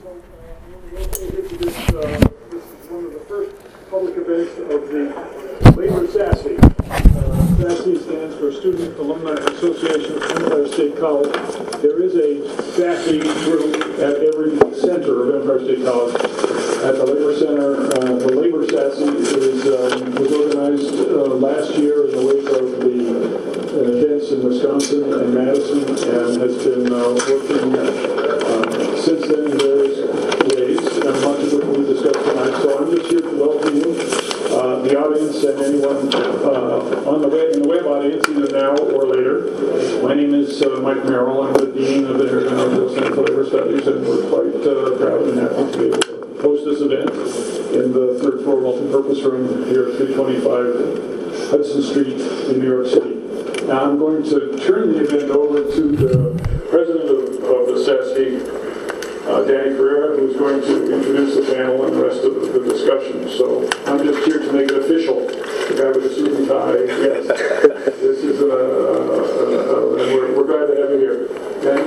This is one of the first public events of the Labor SASE. SASE stands for Student Alumni Association of Empire State College. There is a SASE group at every center of Empire State College. At the Labor Center, the Labor SASE was organized last year in the wake of the events in Wisconsin and Madison, and has been working since then in various ways, and much of it we discussed tonight. So I'm just here to welcome you, the audience, and anyone in the web audience, either now or later. My name is Mike Merrill. I'm the Dean of the International Center for Labor Studies, and we're quite proud and happy to be able to host this event in the third floor multipurpose room here at 325 Hudson Street in New York City. Now I'm going to turn the event over to the president of the SASE, Danny Ferreira, who's going to introduce the panel and the rest of the discussion. So I'm just here to make it official. The guy with the suit and tie, yes. This is, and we're glad to have you here. Danny?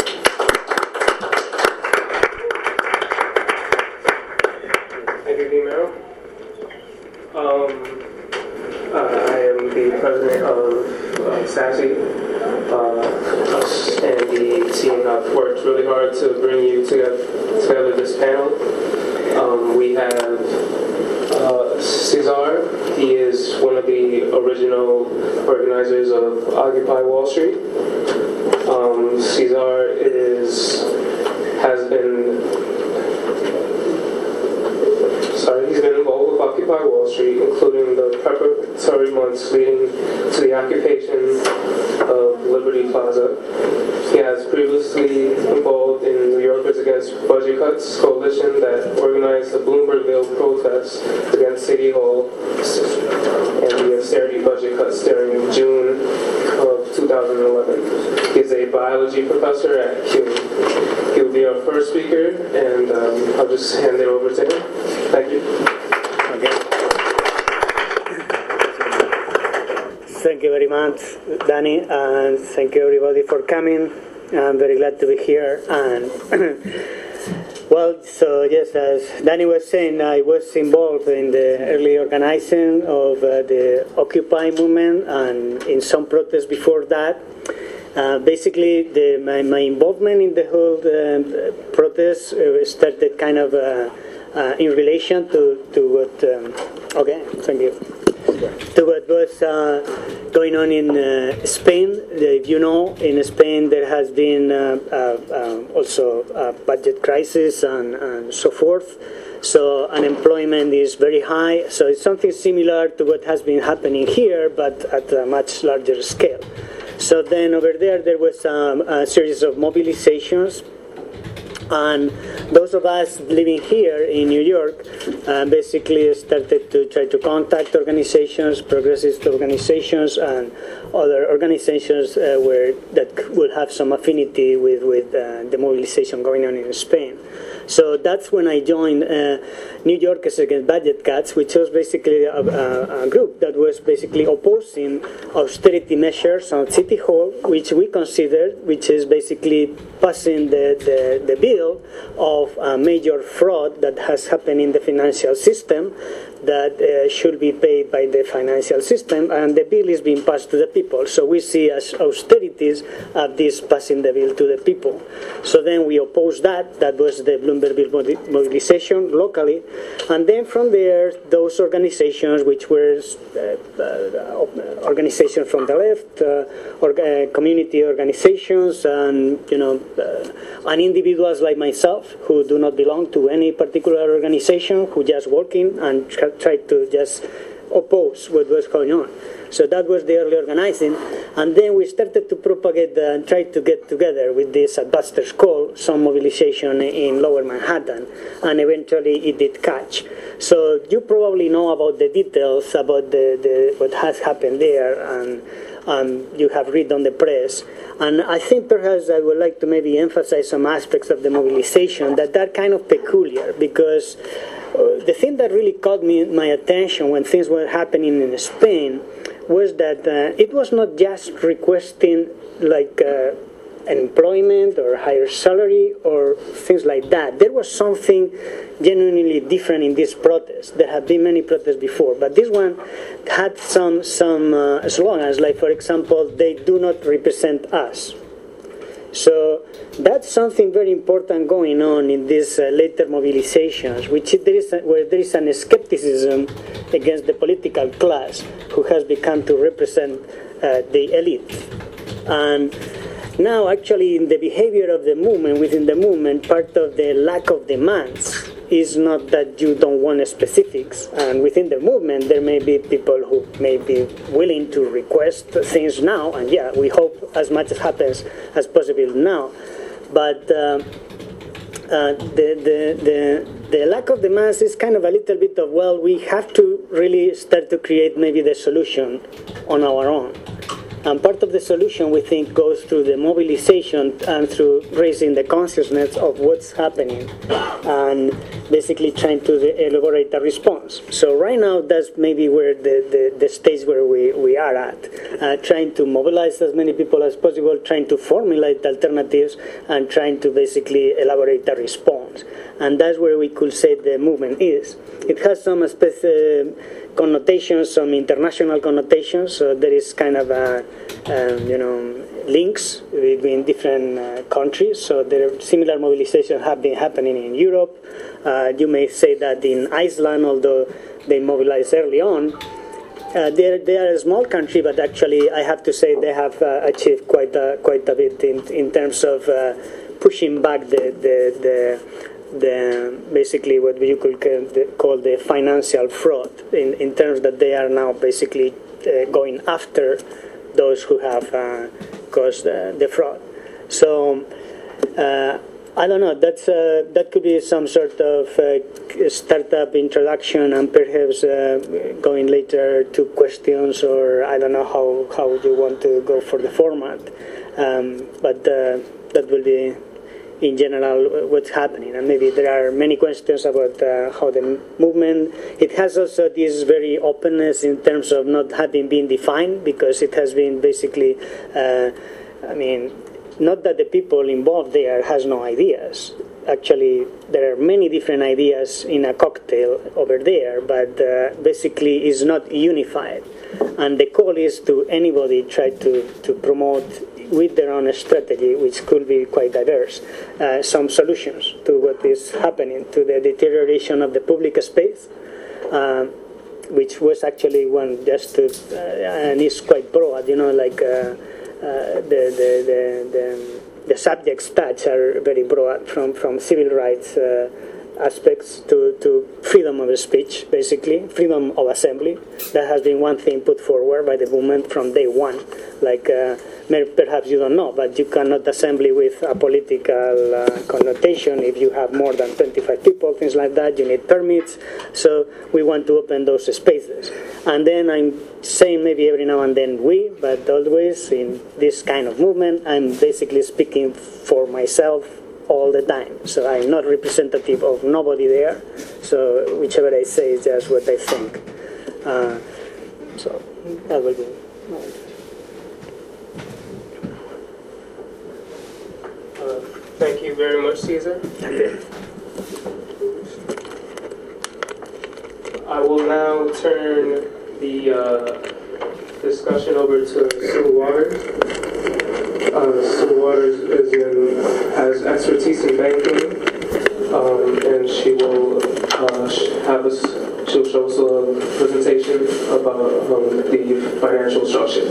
Thank you, Dean Merrill. I am the president of SASE, and the team have worked really hard to bring you together this panel. We have Cesar. He is one of the original organizers of Occupy Wall Street. Cesar he's been involved with Occupy Wall Street, including the preparatory months leading to the occupation of Liberty Plaza. He has previously involved in New Yorkers Against Budget Cuts coalition that organized the Bloombergville protests against City Hall and the austerity budget cuts during June of 2011. He's a biology professor at CUNY. He'll be our first speaker, and I'll just hand it over to him. Thank you. Okay. Thank you very much, Danny, and thank you everybody for coming. I'm very glad to be here. And well, so yes, as Danny was saying, I was involved in the early organizing of the Occupy movement, and in some protests before that. Basically, my involvement in the whole protest started kind of in relation to what. Okay, thank you. To what was going on in Spain. If you know, in Spain there has been also a budget crisis and so forth. So unemployment is very high. So it's something similar to what has been happening here, but at a much larger scale. So then over there was a series of mobilizations. And those of us living here in New York basically started to try to contact organizations, progressive organizations, and other organizations that will have some affinity with the mobilization going on in Spain. So that's when I joined New Yorkers Against Budget Cuts, which was basically a group that was basically opposing austerity measures on City Hall, which we considered, which is basically passing the bill of a major fraud that has happened in the financial system that should be paid by the financial system, and the bill is being passed to the people. So we see as austerities of this passing the bill to the people. So then we opposed that. That was the Bloombergville mobilization locally. And then from there, those organizations, which were organizations from the left, community organizations, and and individuals like myself who do not belong to any particular organization, who just working and try to just oppose what was going on. So that was the early organizing. And then we started to propagate and try to get together with this, at Buster's Call, some mobilization in Lower Manhattan. And eventually it did catch. So you probably know about the details about what has happened there, and you have read on the press. And I think perhaps I would like to maybe emphasize some aspects of the mobilization that are kind of peculiar, because the thing that really caught my attention when things were happening in Spain was that it was not just requesting like employment or higher salary or things like that. There was something genuinely different in this protest. There have been many protests before, but this one had some slogans, like, for example, "They do not represent us." So that's something very important going on in these later mobilizations, where there is an skepticism against the political class who has become to represent the elite. And now, actually, in the behavior of the movement, within the movement, part of the lack of demands is not that you don't want specifics. And within the movement, there may be people who may be willing to request things now, and yeah, we hope as much as happens as possible now. But the lack of demands is kind of a little bit of, well, we have to really start to create maybe the solution on our own. And part of the solution, we think, goes through the mobilization and through raising the consciousness of what's happening and basically trying to elaborate a response. So right now, that's maybe where the stage where we are at, trying to mobilize as many people as possible, trying to formulate alternatives, and trying to basically elaborate a response. And that's where we could say the movement is. It has some connotations, some international connotations. So there is kind of links between different countries. So there are similar mobilizations have been happening in Europe. You may say that in Iceland, although they mobilized early on, they are a small country, but actually I have to say they have achieved quite a bit in terms of pushing back the basically what you could call the financial fraud, in terms that they are now basically going after those who have caused the fraud. So I don't know, that could be some sort of startup introduction, and perhaps going later to questions, or I don't know how you want to go for the format, but that will be in general what's happening. And maybe there are many questions about how the movement, it has also this very openness in terms of not having been defined, because it has been basically, not that the people involved there has no ideas. Actually, there are many different ideas in a cocktail over there, but basically is not unified. And the call is to anybody try to promote with their own strategy, which could be quite diverse, some solutions to what is happening, to the deterioration of the public space, which was actually one just to, and is quite broad, like the subjects touched are very broad, from civil rights aspects to freedom of speech, basically, freedom of assembly. That has been one thing put forward by the movement from day one. Like, perhaps you don't know, but you cannot assemble with a political connotation if you have more than 25 people, things like that. You need permits. So we want to open those spaces. And then I'm saying maybe every now and then but always in this kind of movement, I'm basically speaking for myself all the time. So I'm not representative of nobody there. So whichever I say is just what I think. So that will be. Thank you very much, Cesar. Okay. I will now turn the discussion over to Sue Waters. Sue Waters has expertise in banking, and she will she'll show us a presentation about the financial structure.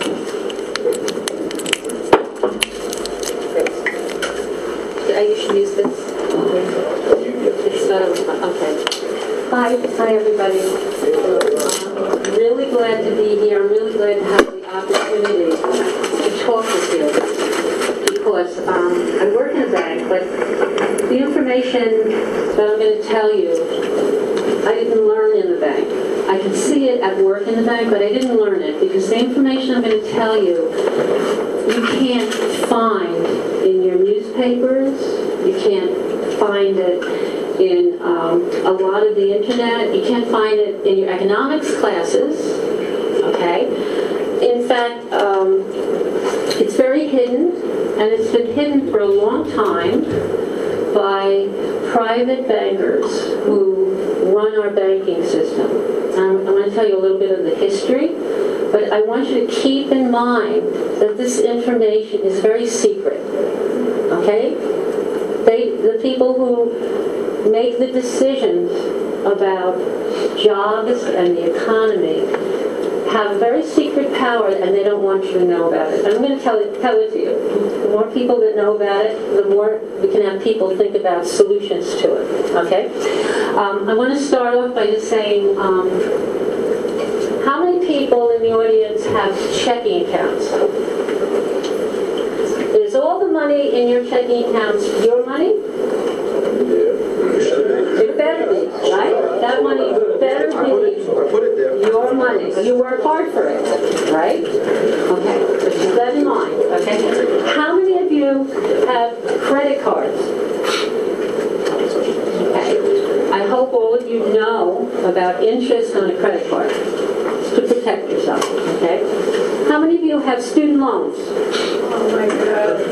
You should use this. It's okay. Hi everybody. I'm really glad to be here. I'm really glad to have the opportunity to talk with you, because I work in a bank, but the information that I'm going to tell you, I didn't learn in the bank. I can see it at work in the bank, but I didn't learn it, because the information I'm going to tell you, you can't find in your newspapers, you can't find it in a lot of the internet, you can't find it in your economics classes, okay? In fact, it's very hidden, and it's been hidden for a long time, by private bankers who run our banking system. I'm going to tell you a little bit of the history, but I want you to keep in mind that this information is very secret, okay? The people who make the decisions about jobs and the economy have very secret power, and they don't want you to know about it. I'm going to tell it to you. The more people that know about it, the more we can have people think about solutions to it. Okay? I want to start off by just saying, how many people in the audience have checking accounts? Is all the money in your checking accounts your money? It better be, right? That money better be your money. You work hard for it, right? Okay, so keep that in mind, okay? How many of you have credit cards? Okay, I hope all of you know about interest on a credit card to protect yourself, okay? How many of you have student loans? Oh my God.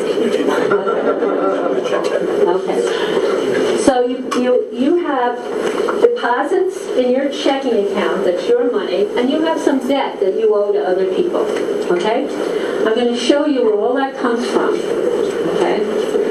Okay. So you have deposits in your checking account, that's your money, and you have some debt that you owe to other people, okay? I'm going to show you where all that comes from, okay?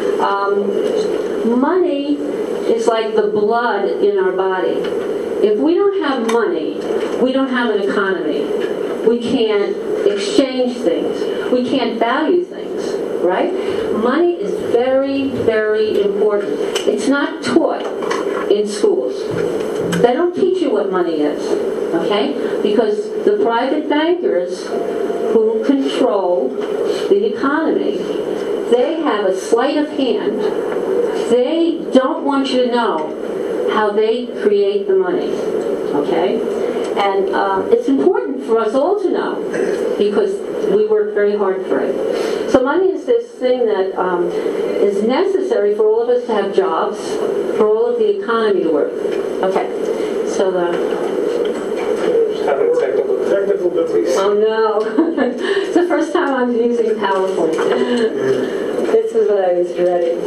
Money is like the blood in our body. If we don't have money, we don't have an economy. We can't exchange things. We can't value things, right? Money is very, very important. It's not taught in schools. They don't teach you what money is, okay? Because the private bankers who control the economy, they have a sleight of hand. They don't want you to know how they create the money, okay? And it's important for us all to know because we work very hard for it. So money is this thing that is necessary for all of us to have jobs, for all of the economy to work. Okay, so Having technical difficulties. oh no, it's the first time I'm using PowerPoint. This is what I was dreading.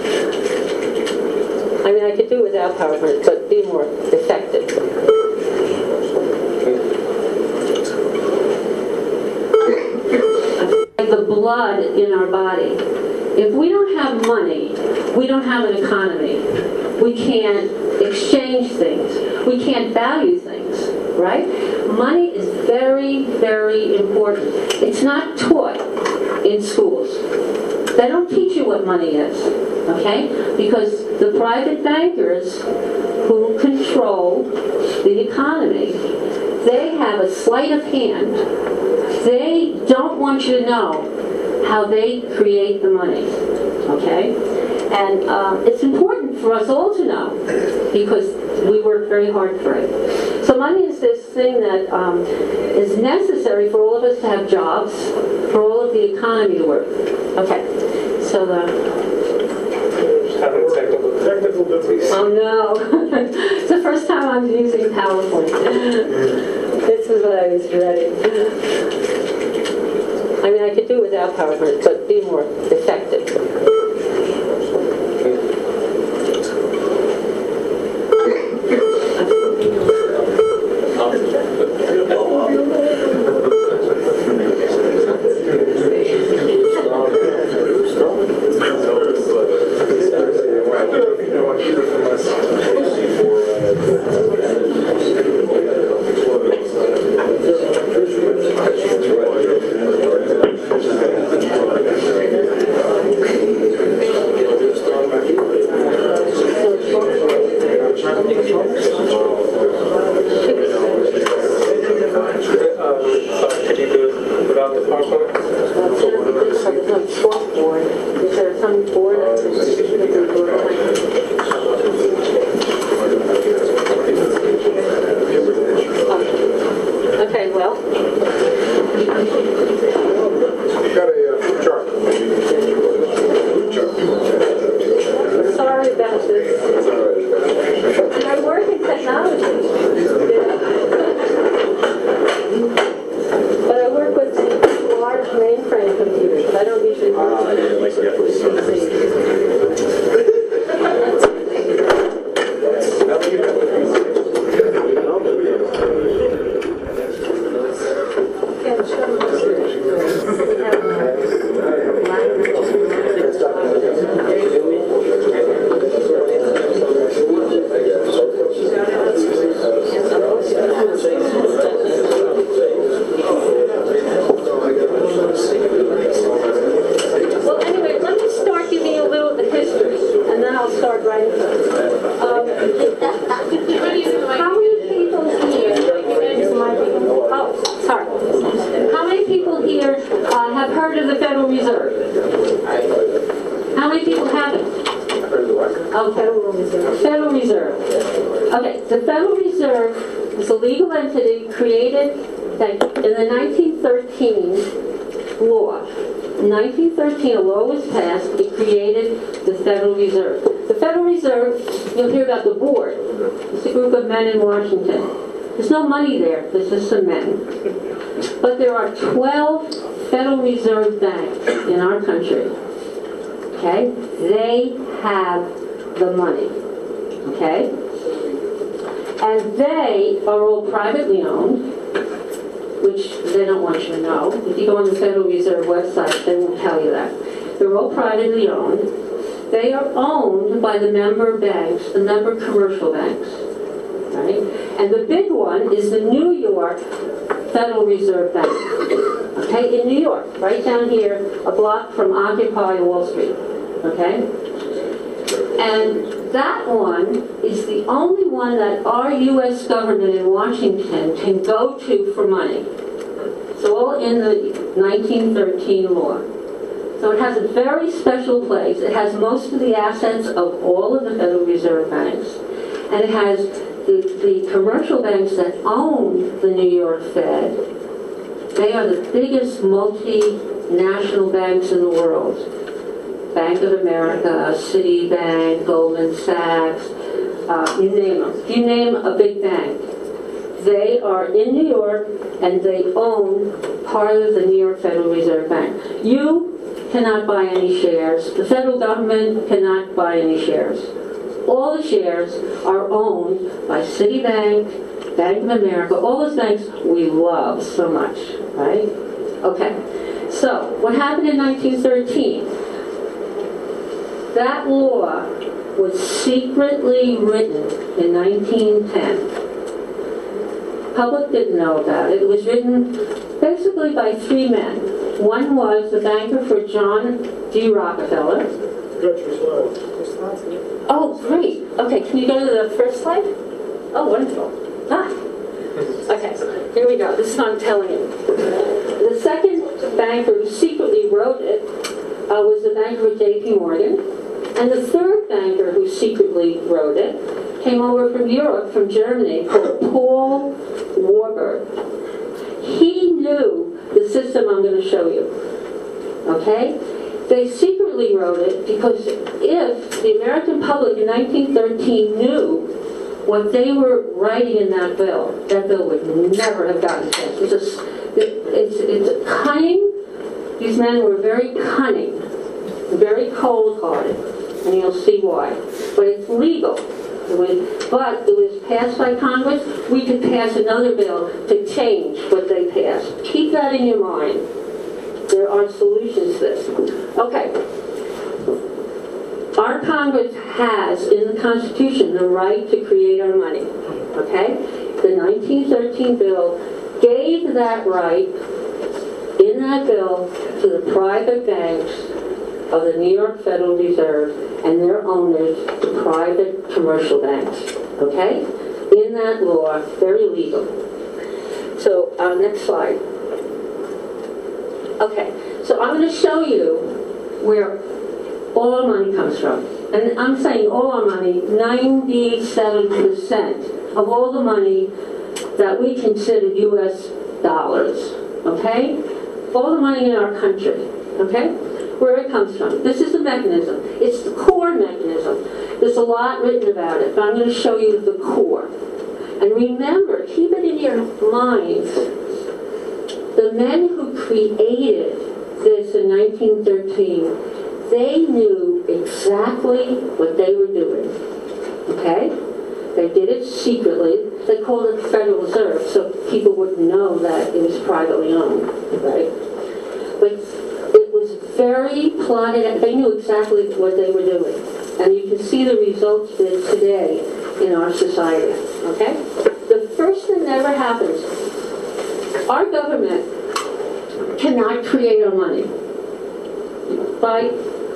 I mean, I could do without PowerPoint, but be more effective. The blood in our body. If we don't have money, we don't have an economy. We can't exchange things. We can't value things, right? Money is very, very important. It's not taught in schools. They don't teach you what money is, okay? Because the private bankers who control the economy, they have a sleight of hand. They don't want you to know how they create the money, okay? And it's important for us all to know because we work very hard for it. So money is this thing that is necessary for all of us to have jobs, for all of the economy to work. Okay, so Having technical difficulties. oh no, it's the first time I'm using PowerPoint. This is what I was dreading. I mean, I could do without PowerPoint, but be more effective. Could you do it without the PowerPoint? Is there some board? Okay, well. Got a flip chart. Sorry about this. I work in technology. But I work with large mainframe computers. I don't usually work with right? How many people here? Oh, sorry. How many people here have heard of the Federal Reserve? How many people haven't? Oh, Federal Reserve. Federal Reserve. Okay, the Federal Reserve is a legal entity created in the 1913 law. In 1913, a law was passed. It created the Federal Reserve. The Federal Reserve, you'll hear about the board. It's a group of men in Washington. There's no money there. There's just some men. But there are 12 Federal Reserve banks in our country. Okay? They have the money. Okay? And they are all privately owned, which they don't want you to know. If you go on the Federal Reserve website, they won't tell you that. They're all privately owned. They are owned by the member banks, the member commercial banks. Right? And the big one is the New York Federal Reserve Bank. Okay, in New York, right down here, a block from Occupy Wall Street. Okay? And that one is the only one that our U.S. government in Washington can go to for money. It's all in the 1913 law. So it has a very special place. It has most of the assets of all of the Federal Reserve banks. And it has the commercial banks that own the New York Fed. They are the biggest multinational banks in the world. Bank of America, Citibank, Goldman Sachs, you name them. You name a big bank. They are in New York and they own part of the New York Federal Reserve Bank. You cannot buy any shares. The federal government cannot buy any shares. All the shares are owned by Citibank, Bank of America, all those banks we love so much, right? Okay, so what happened in 1913? That law was secretly written in 1910. Public didn't know about it. It was written basically by three men. One was the banker for John D. Rockefeller. Oh, great. Okay, can you go to the first slide? Oh, wonderful. Okay, here we go. This is what I'm telling you. The second banker who secretly wrote it was the banker for J.P. Morgan. And the third banker who secretly wrote it came over from Europe, from Germany, called Paul Warburg. He knew the system I'm going to show you. Okay? They secretly wrote it because if the American public in 1913 knew what they were writing in that bill would never have gotten passed. It's cunning. These men were very cunning, very cold-hearted, and you'll see why. But it's legal. But it was passed by Congress. We could pass another bill to change what they passed. Keep that in your mind. There are solutions to this. Okay. Our Congress has, in the Constitution, the right to create our money. Okay? The 1913 bill gave that right in that bill to the private banks of the New York Federal Reserve and their owners, the private commercial banks. Okay? In that law, very legal. So, next slide. Okay, so I'm going to show you where all our money comes from. And I'm saying all our money, 97% of all the money that we consider U.S. dollars, okay? All the money in our country, okay? Where it comes from. This is the mechanism. It's the core mechanism. There's a lot written about it, but I'm going to show you the core. And remember, keep it in your minds, the men who created this in 1913, they knew exactly what they were doing, okay? They did it secretly. They called it the Federal Reserve, so people wouldn't know that it was privately owned, right? But it was very plotted. They knew exactly what they were doing. And you can see the results of it today in our society, okay? The first thing that ever happens, our government cannot create our money by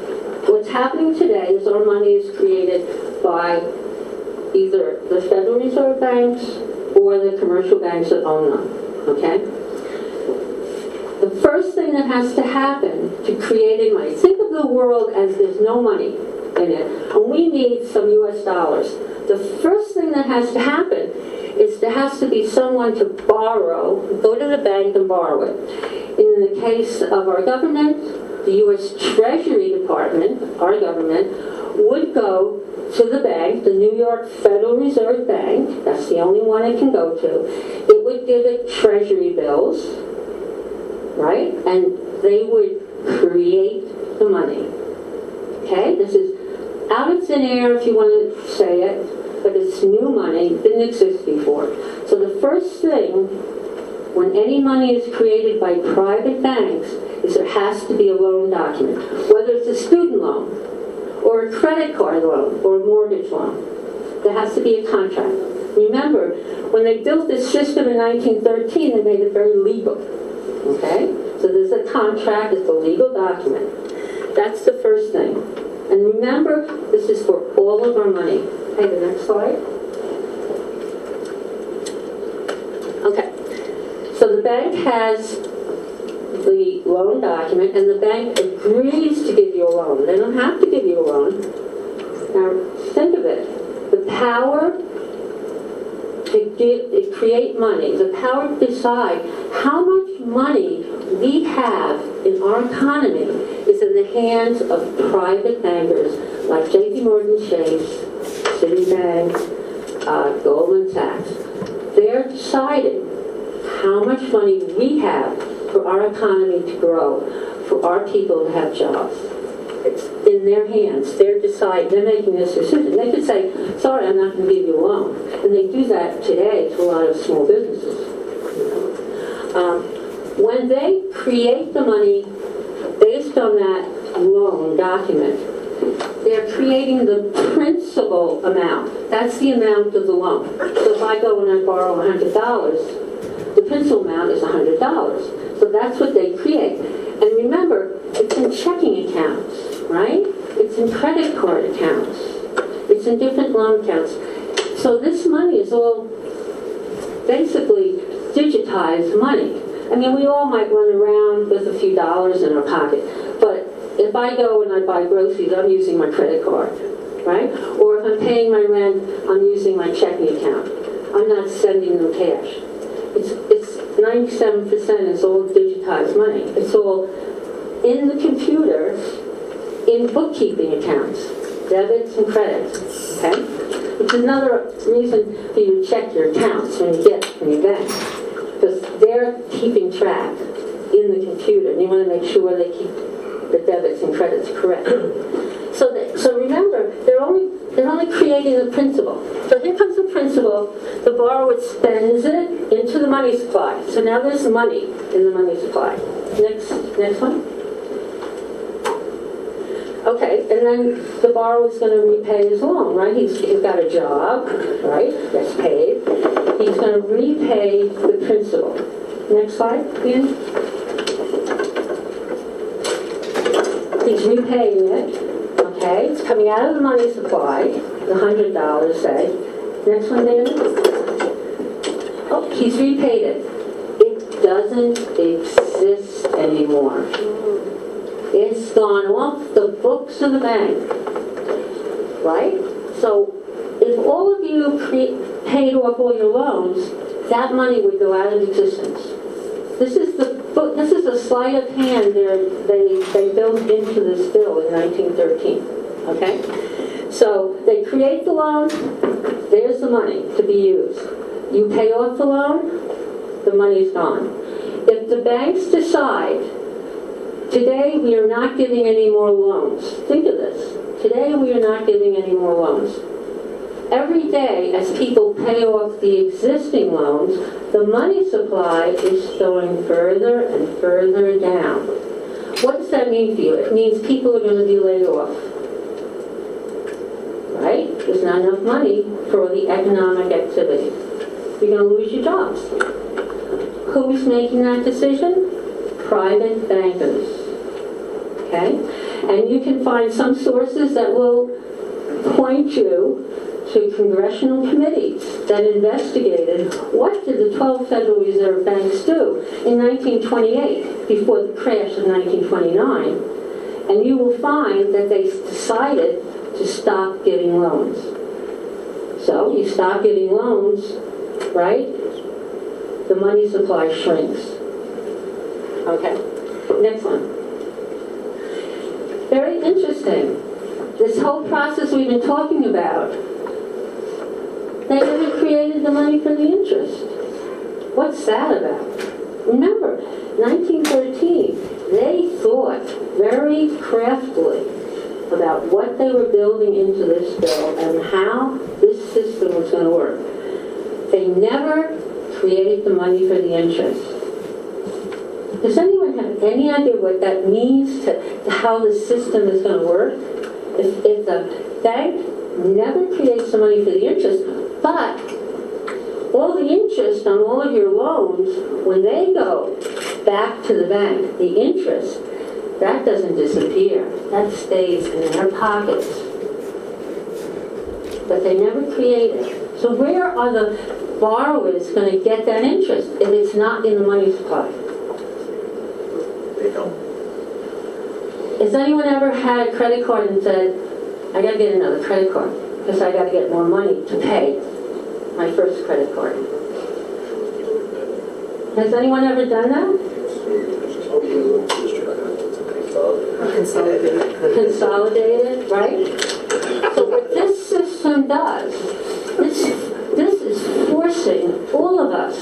What's happening today is our money is created by either the Federal Reserve banks or the commercial banks that own them, okay? The first thing that has to happen to creating money, think of the world as there's no money in it, and we need some US dollars. The first thing that has to happen is there has to be someone to borrow, go to the bank and borrow it. In the case of our government, the US Treasury Department, our government, would go to the bank, the New York Federal Reserve Bank, that's the only one it can go to. It would give it treasury bills, right? And they would create the money. Okay? This is out of thin air if you want to say it, but it's new money, didn't exist before. So the first thing when any money is created by private banks is there has to be a loan document, whether it's a student loan or a credit card loan or a mortgage loan. There has to be a contract. Remember, when they built this system in 1913, they made it very legal. Okay? So there's a contract, it's a legal document. That's the first thing. And remember, this is for all of our money. Okay, the next slide. Okay. So the bank has the loan document, and the bank agrees to give you a loan. They don't have to give you a loan. Now, think of it. The power to create money, the power to decide how much money we have in our economy is in the hands of private bankers like J.P. Morgan Chase, Citibank, Goldman Sachs. They're deciding how much money we have for our economy to grow, for our people to have jobs. It's in their hands. They're deciding, they're making this decision. They could say, sorry, I'm not going to give you a loan. And they do that today to a lot of small businesses. When they create the money based on that loan document, they're creating the principal amount. That's the amount of the loan. So if I go and I borrow $100, the principal amount is $100. So that's what they create. And remember, it's in checking accounts, right? It's in credit card accounts. It's in different loan accounts. So this money is all basically digitized money. I mean, we all might run around with a few dollars in our pocket, but if I go and I buy groceries, I'm using my credit card, right? Or if I'm paying my rent, I'm using my checking account. I'm not sending them cash. It's 97% is all digitized money. It's all in the computer, in bookkeeping accounts, debits and credits, okay? Which is another reason for you to check your accounts when you get from your bank, because they're keeping track in the computer, and you want to make sure they keep the debits and credits correct. So remember, they're only creating the principal. So here comes the principal. The borrower spends it into the money supply. So now there's money in the money supply. Next one. Okay, and then the borrower's going to repay his loan, right? He's got a job, right? Gets paid. He's going to repay the principal. Next slide, Ian. He's repaying it. Okay, it's coming out of the money supply, the $100, say. Next one, Dan. Oh, he's repaid it. It doesn't exist anymore. It's gone off the books of the bank, right? So if all of you paid off all your loans, that money would go out of existence. This is a sleight of hand they built into this bill in 1913, okay? So they create the loan, there's the money to be used. You pay off the loan, the money's gone. If the banks decide, today we are not giving any more loans. Think of this. Today we are not giving any more loans. Every day, as people pay off the existing loans, the money supply is going further and further down. What does that mean for you? It means people are going to be laid off. Right? There's not enough money for the economic activity. You're going to lose your jobs. Who's making that decision? Private bankers. Okay? And you can find some sources that will point you to congressional committees that investigated what did the 12 Federal Reserve banks do in 1928, before the crash of 1929. And you will find that they decided to stop giving loans. So you stop giving loans, right? The money supply shrinks. Okay, next one. Very interesting. This whole process we've been talking about, they never created the money for the interest. What's that about? Remember, 1913, they thought very craftily about what they were building into this bill and how this system was going to work. They never created the money for the interest. Does anyone have any idea what that means to how the system is going to work? If the bank never creates the money for the interest, but all the interest on all of your loans, when they go back to the bank, the interest, that doesn't disappear. That stays in their pockets. But they never create it. So where are the borrowers going to get that interest if it's not in the money supply? They don't. Has anyone ever had a credit card and said, I got to get another credit card because I got to get more money to pay my first credit card? Has anyone ever done that? Consolidated, right? So what this system does, this is forcing all of us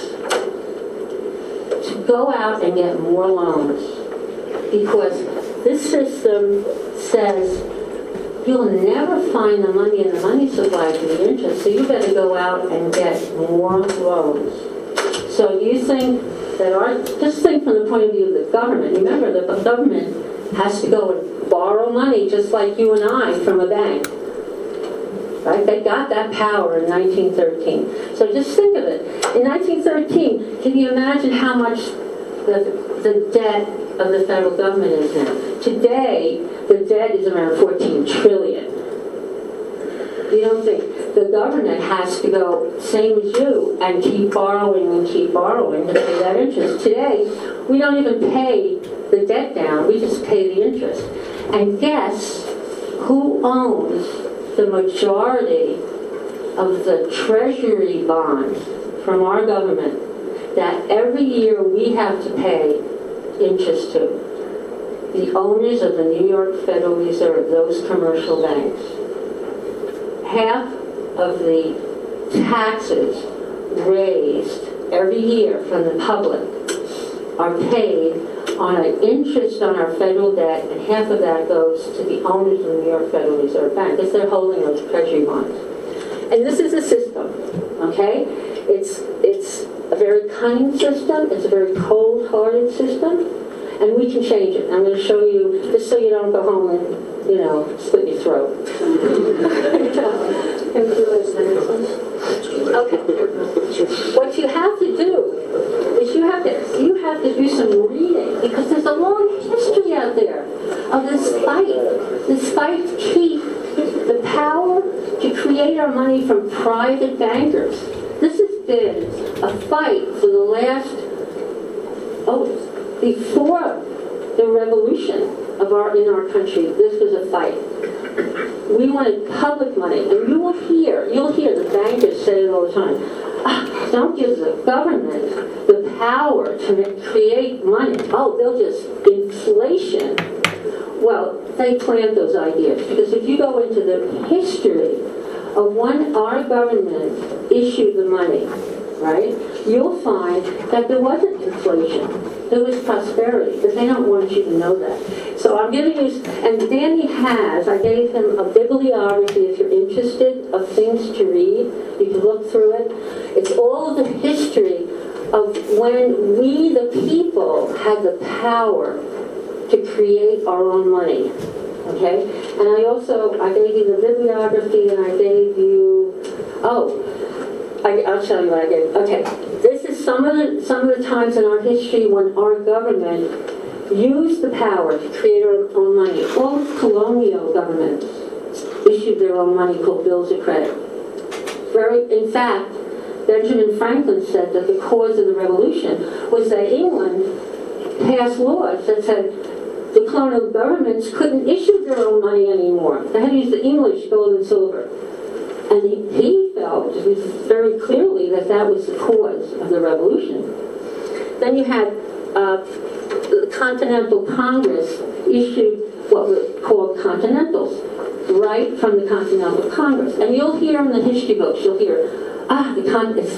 to go out and get more loans, because this system says you'll never find the money in the money supply for the interest, so you better go out and get more loans. So you think that just think from the point of view of the government. Remember, the government has to go and borrow money just like you and I from a bank. Right? They got that power in 1913. So just think of it. In 1913, can you imagine how much the debt of the federal government is now? Today, the debt is around 14 trillion. You don't think the government has to go, same as you, and keep borrowing to pay that interest? Today, we don't even pay the debt down, we just pay the interest. And guess who owns the majority of the treasury bonds from our government that every year we have to pay interest to? The owners of the New York Federal Reserve, those commercial banks. Half of the taxes raised every year from the public are paid on an interest on our federal debt, and half of that goes to the owners of the New York Federal Reserve Bank, because they're holding those treasury bonds. And this is a system, okay? It's a very cunning system, it's a very cold-hearted system, and we can change it. I'm going to show you, just so you don't go home and, split your throat. Okay. What you have to do is you have to do some reading, because there's a long history out there of this fight to keep the power to create our money from private bankers. This has been a fight for the last, before the revolution in our country, this was a fight. We wanted public money, and you'll hear the bankers say it all the time. Don't give the government the power to create money. They'll just inflation. Well, they plant those ideas, because if you go into the history of when our government issued the money, right, you'll find that there wasn't inflation. There was prosperity, but they don't want you to know that. So I'm giving you, and Danny I gave him a bibliography, if you're interested, of things to read. You can look through it. It's all of the history of when we, the people, had the power to create our own money. Okay? And I gave you the bibliography, and I gave you, I'll tell you what I gave. Okay, this is some of the times in our history when our government use the power to create our own money. All colonial governments issued their own money called bills of credit. In fact, Benjamin Franklin said that the cause of the revolution was that England passed laws that said the colonial governments couldn't issue their own money anymore. They had to use the English gold and silver. And he felt very clearly that that was the cause of the revolution. Then you had the Continental Congress issued what were called Continentals, right from the Continental Congress. And you'll hear in the history books, you'll hear, it's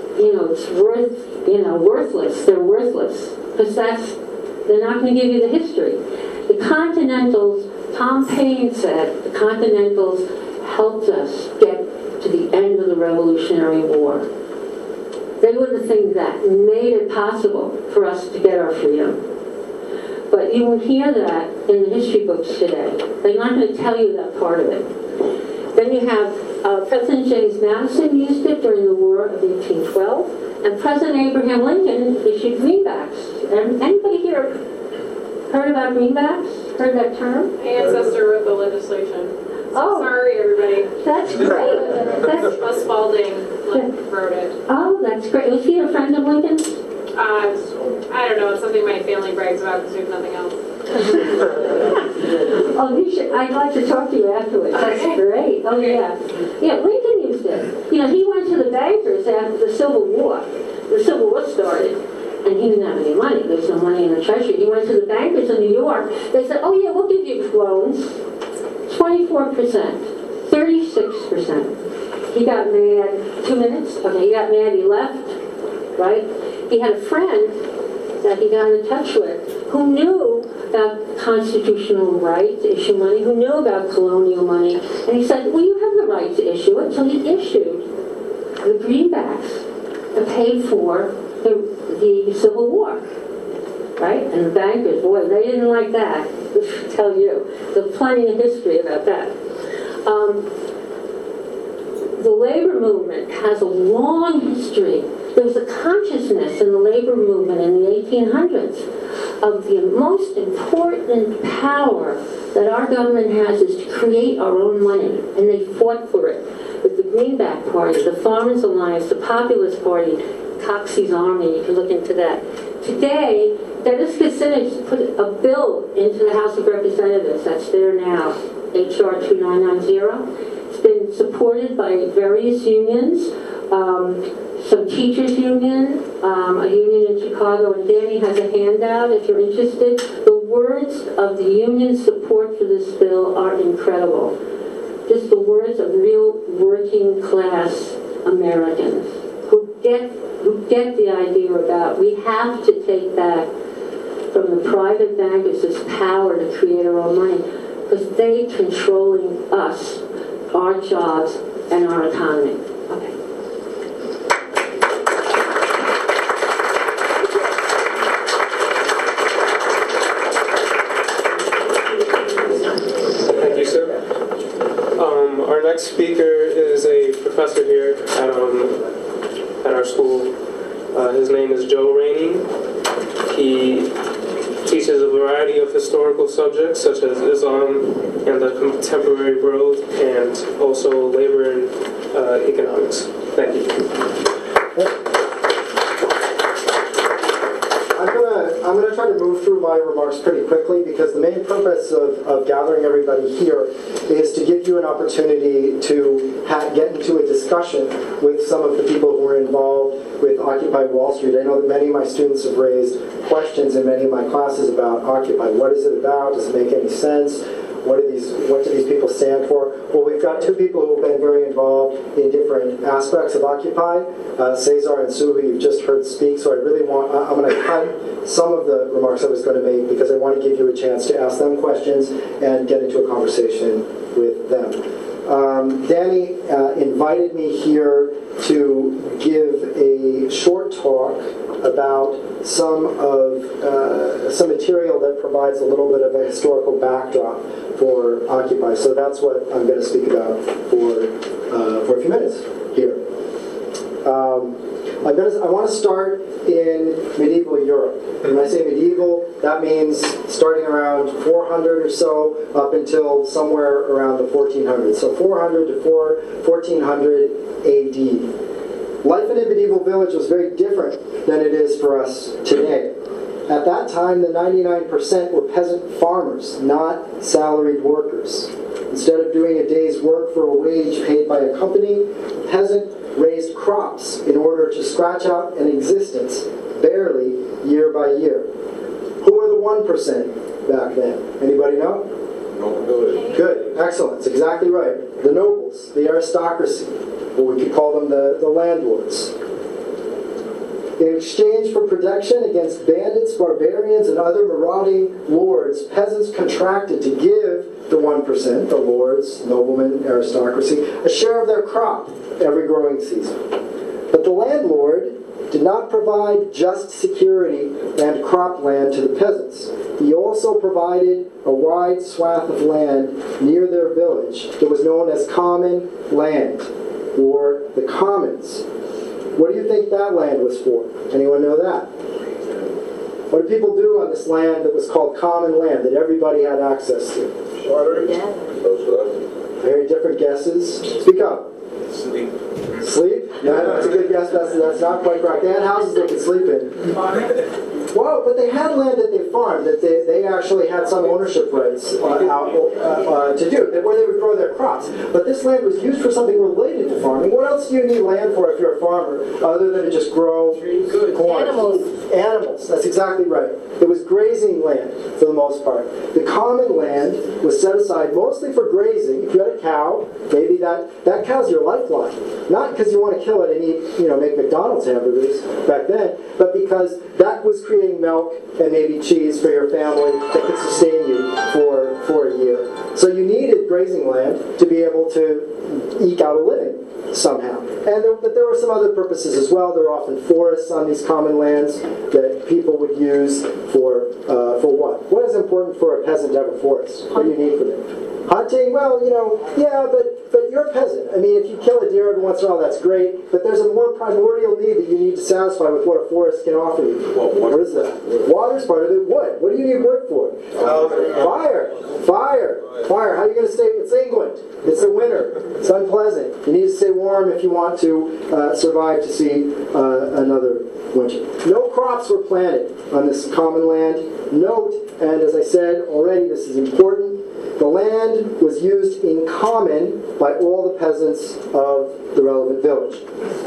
worthless. They're worthless because they're not going to give you the history. The Continentals, Tom Paine said, the Continentals helped us get to the end of the Revolutionary War. They were the things that made it possible for us to get our freedom. But you won't hear that in the history books today. They're not going to tell you that part of it. Then you have President James Madison used it during the War of 1812, and President Abraham Lincoln issued greenbacks. And anybody here heard about greenbacks? Heard that term? My ancestor wrote the legislation. So sorry, everybody. That's great. Russ Spalding wrote it. Oh, that's great. Was he a friend of Lincoln's? I don't know. It's something my family brags about because there's nothing else. I'd like to talk to you afterwards. That's great. Oh, yeah. Yeah, Lincoln used it. He went to the bankers after the Civil War. The Civil War started, and he didn't have any money. There was no money in the treasury. He went to the bankers in New York. They said, oh, yeah, we'll give you loans. 24%, 36%. He got mad. 2 minutes? Okay, he got mad. He left, right? He had a friend that he got in touch with who knew about constitutional right to issue money, who knew about colonial money, and he said, well, you have the right to issue it. So he issued the greenbacks and paid for the Civil War, right? And the bankers, boy, they didn't like that. I'll tell you, there's plenty of history about that. The labor movement has a long history. There was a consciousness in the labor movement in the 1800s of the most important power that our government has is to create our own money, and they fought for it with the Greenback Party, the Farmers Alliance, the Populist Party, Coxey's Army. You can look into that. Today, Dennis Kucinich put a bill into the House of Representatives that's there now, HR 2990. It's been supported by various unions, some teachers union, a union in Chicago, and Danny has a handout if you're interested. The words of the union support for this bill are incredible. Just the words of real working class Americans who get the idea about we have to take back from the private bankers this power to create our own money because they controlling us, our jobs, and our economy. Okay. Thank you, sir. Our next speaker is a professor here at our school. His name is Joe Rainey. He teaches a variety of historical subjects such as Islam and the contemporary world, and also labor and economics. Thank you. I'm going to try to move through my remarks pretty quickly because the main purpose of gathering everybody here is to give you an opportunity to get into a discussion with some of the people who are involved with Occupy Wall Street. I know that many of my students have raised questions in many of my classes about Occupy. What is it about? Does it make any sense? What do these people stand for? Well, we've got two people who have been very involved in different aspects of Occupy, Cesar and Sue, who you've just heard speak. So I'm going to cut some of the remarks I was going to make because I want to give you a chance to ask them questions and get into a conversation with them. Danny invited me here to give a short talk about some material that provides a little bit of a historical backdrop for Occupy. So that's what I'm going to speak about for a few minutes here. I want to start in medieval Europe. When I say medieval, that means starting around 400 or so up until somewhere around the 1400s. So 400 to 1400 AD. Life in a medieval village was very different than it is for us today. At that time, the 99% were peasant farmers, not salaried workers. Instead of doing a day's work for a wage paid by a company, the peasant raised crops in order to scratch out an existence, barely year by year. Who were the 1% back then? Anybody know? Nobility. Good, excellent, that's exactly right. The nobles, the aristocracy, or we could call them the landlords. In exchange for protection against bandits, barbarians, and other marauding lords, peasants contracted to give the 1%, the lords, noblemen, aristocracy, a share of their crop every growing season. But the landlord did not provide just security and cropland to the peasants. He also provided a wide swath of land near their village that was known as common land, or the commons. What do you think that land was for? Anyone know that? What did people do on this land that was called common land, that everybody had access to? Very different guesses. Speak up. Sleep. Sleep? No, that's a good guess. That's not quite correct. They had houses they could sleep in. Well, but they had land that they farmed, that they actually had some ownership rights to do, where they would grow their crops. But this land was used for something related to farming. What else do you need land for if you're a farmer, other than to just grow corn? Animals, that's exactly right. It was grazing land, for the most part. The common land was set aside mostly for grazing. If you had a cow, maybe that cow's your lifeline. Not because you want to kill it and eat, make McDonald's hamburgers back then, but because that was creating milk and maybe cheese for your family that could sustain you for a year. So you needed grazing land to be able to eke out a living somehow. But there were some other purposes as well. There were often forests on these common lands that people would use for what? What is important for a peasant to have a forest? What do you need for them? Hunting? Well, yeah, but you're a peasant. I mean, if you kill a deer every once in a while, that's great, but there's a more primordial need that you need to satisfy with what a forest can offer you. What is that? Water's part of it. Wood. What do you need wood for? Fire. How are you going to stay? It's England. It's the winter. It's unpleasant. You need to stay warm if you want to survive to see another winter. No crops were planted on this common land. Note, and as I said already, this is important, the land was used in common by all the peasants of the relevant village.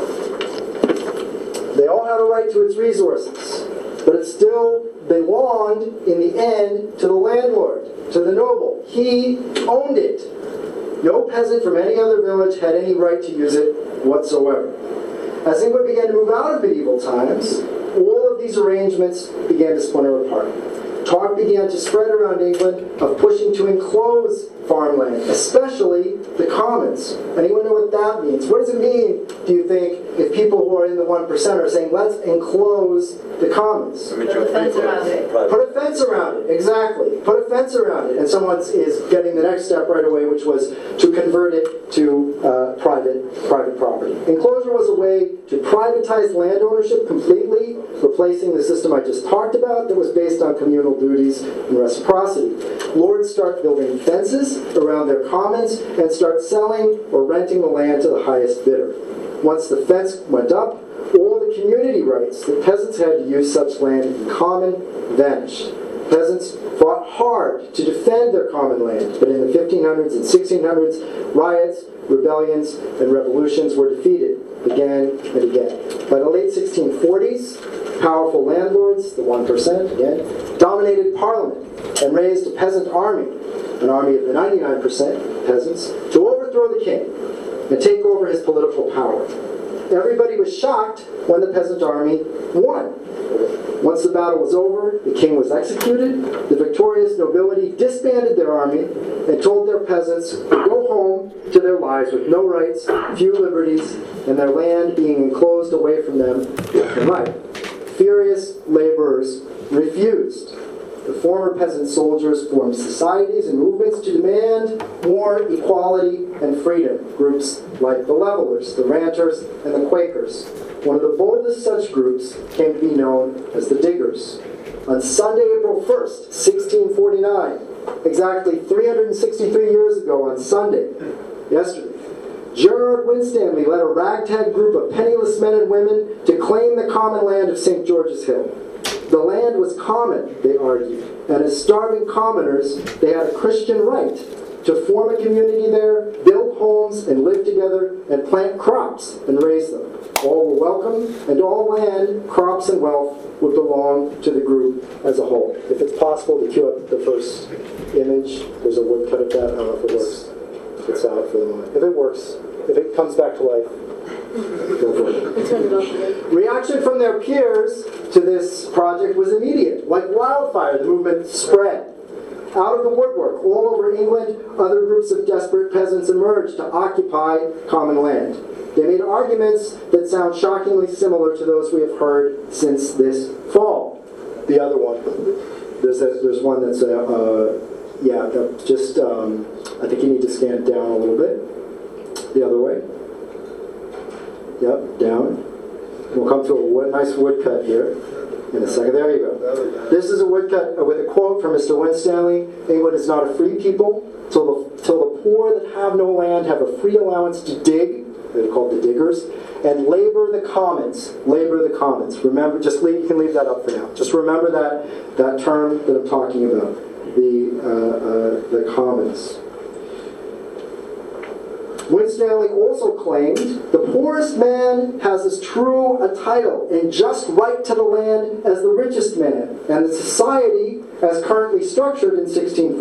They all had a right to its resources, but it still belonged, in the end, to the landlord, to the noble. He owned it. No peasant from any other village had any right to use it whatsoever. As England began to move out of medieval times, all of these arrangements began to splinter apart. Talk began to spread around England of pushing to enclose farmland, especially the commons. Anyone know what that means? What does it mean, do you think, if people who are in the 1% are saying, let's enclose the commons? Put a fence around it. Put a fence around it, exactly. Put a fence around it. And someone is getting the next step right away, which was to convert it to private property. Enclosure was a way to privatize land ownership completely, replacing the system I just talked about that was based on communal duties and reciprocity. Lords start building fences around their commons and start selling or renting the land to the highest bidder. Once the fence went up, all the community rights that peasants had to use such land in common vanished. Peasants fought hard to defend their common land, but in the 1500s and 1600s, riots, rebellions, and revolutions were defeated again and again. By the late 1640s, powerful landlords, the 1% again, dominated Parliament and raised a peasant army, an army of the 99% peasants, to overthrow the king and take over his political power. Everybody was shocked when the peasant army won. Once the battle was over, the king was executed, the victorious nobility disbanded their army and told their peasants to go home to their lives with no rights, few liberties, and their land being enclosed away from them left and right. Furious laborers refused. The former peasant soldiers formed societies and movements to demand more equality and freedom. Groups like the Levelers, the Ranters, and the Quakers. one of the boldest such groups came to be known as the Diggers. On Sunday, April 1st, 1649, exactly 363 years ago on Sunday, yesterday, Gerard Winstanley led a ragtag group of penniless men and women to claim the common land of St. George's Hill. The land was common, they argued, and as starving commoners, they had a Christian right to form a community there, build homes, and live together, and plant crops and raise them. All were welcome, and all land, crops, and wealth would belong to the group as a whole. If it's possible to cue up the first image, there's a woodcut of that. I don't know if it works. It's out for the moment. If it works, if it comes back to life, go for it. Reaction from their peers to this project was immediate. Like wildfire, the movement spread. Out of the woodwork, all over England, other groups of desperate peasants emerged to occupy common land. They made arguments that sound shockingly similar to those we have heard since this fall. The other one, there's one that's I think you need to scan it down a little bit. The other way. Yep, down. We'll come to a nice woodcut here in a second. There you go. This is a woodcut with a quote from Mr. Winstanley. England is not a free people till the poor that have no land have a free allowance to dig. They're called the Diggers. And labor the commons. Labor the commons. Remember, you can leave that up for now. Just remember that term that I'm talking about. The commons. Winstanley also claimed the poorest man has as true a title and just right to the land as the richest man, and the society, as currently structured in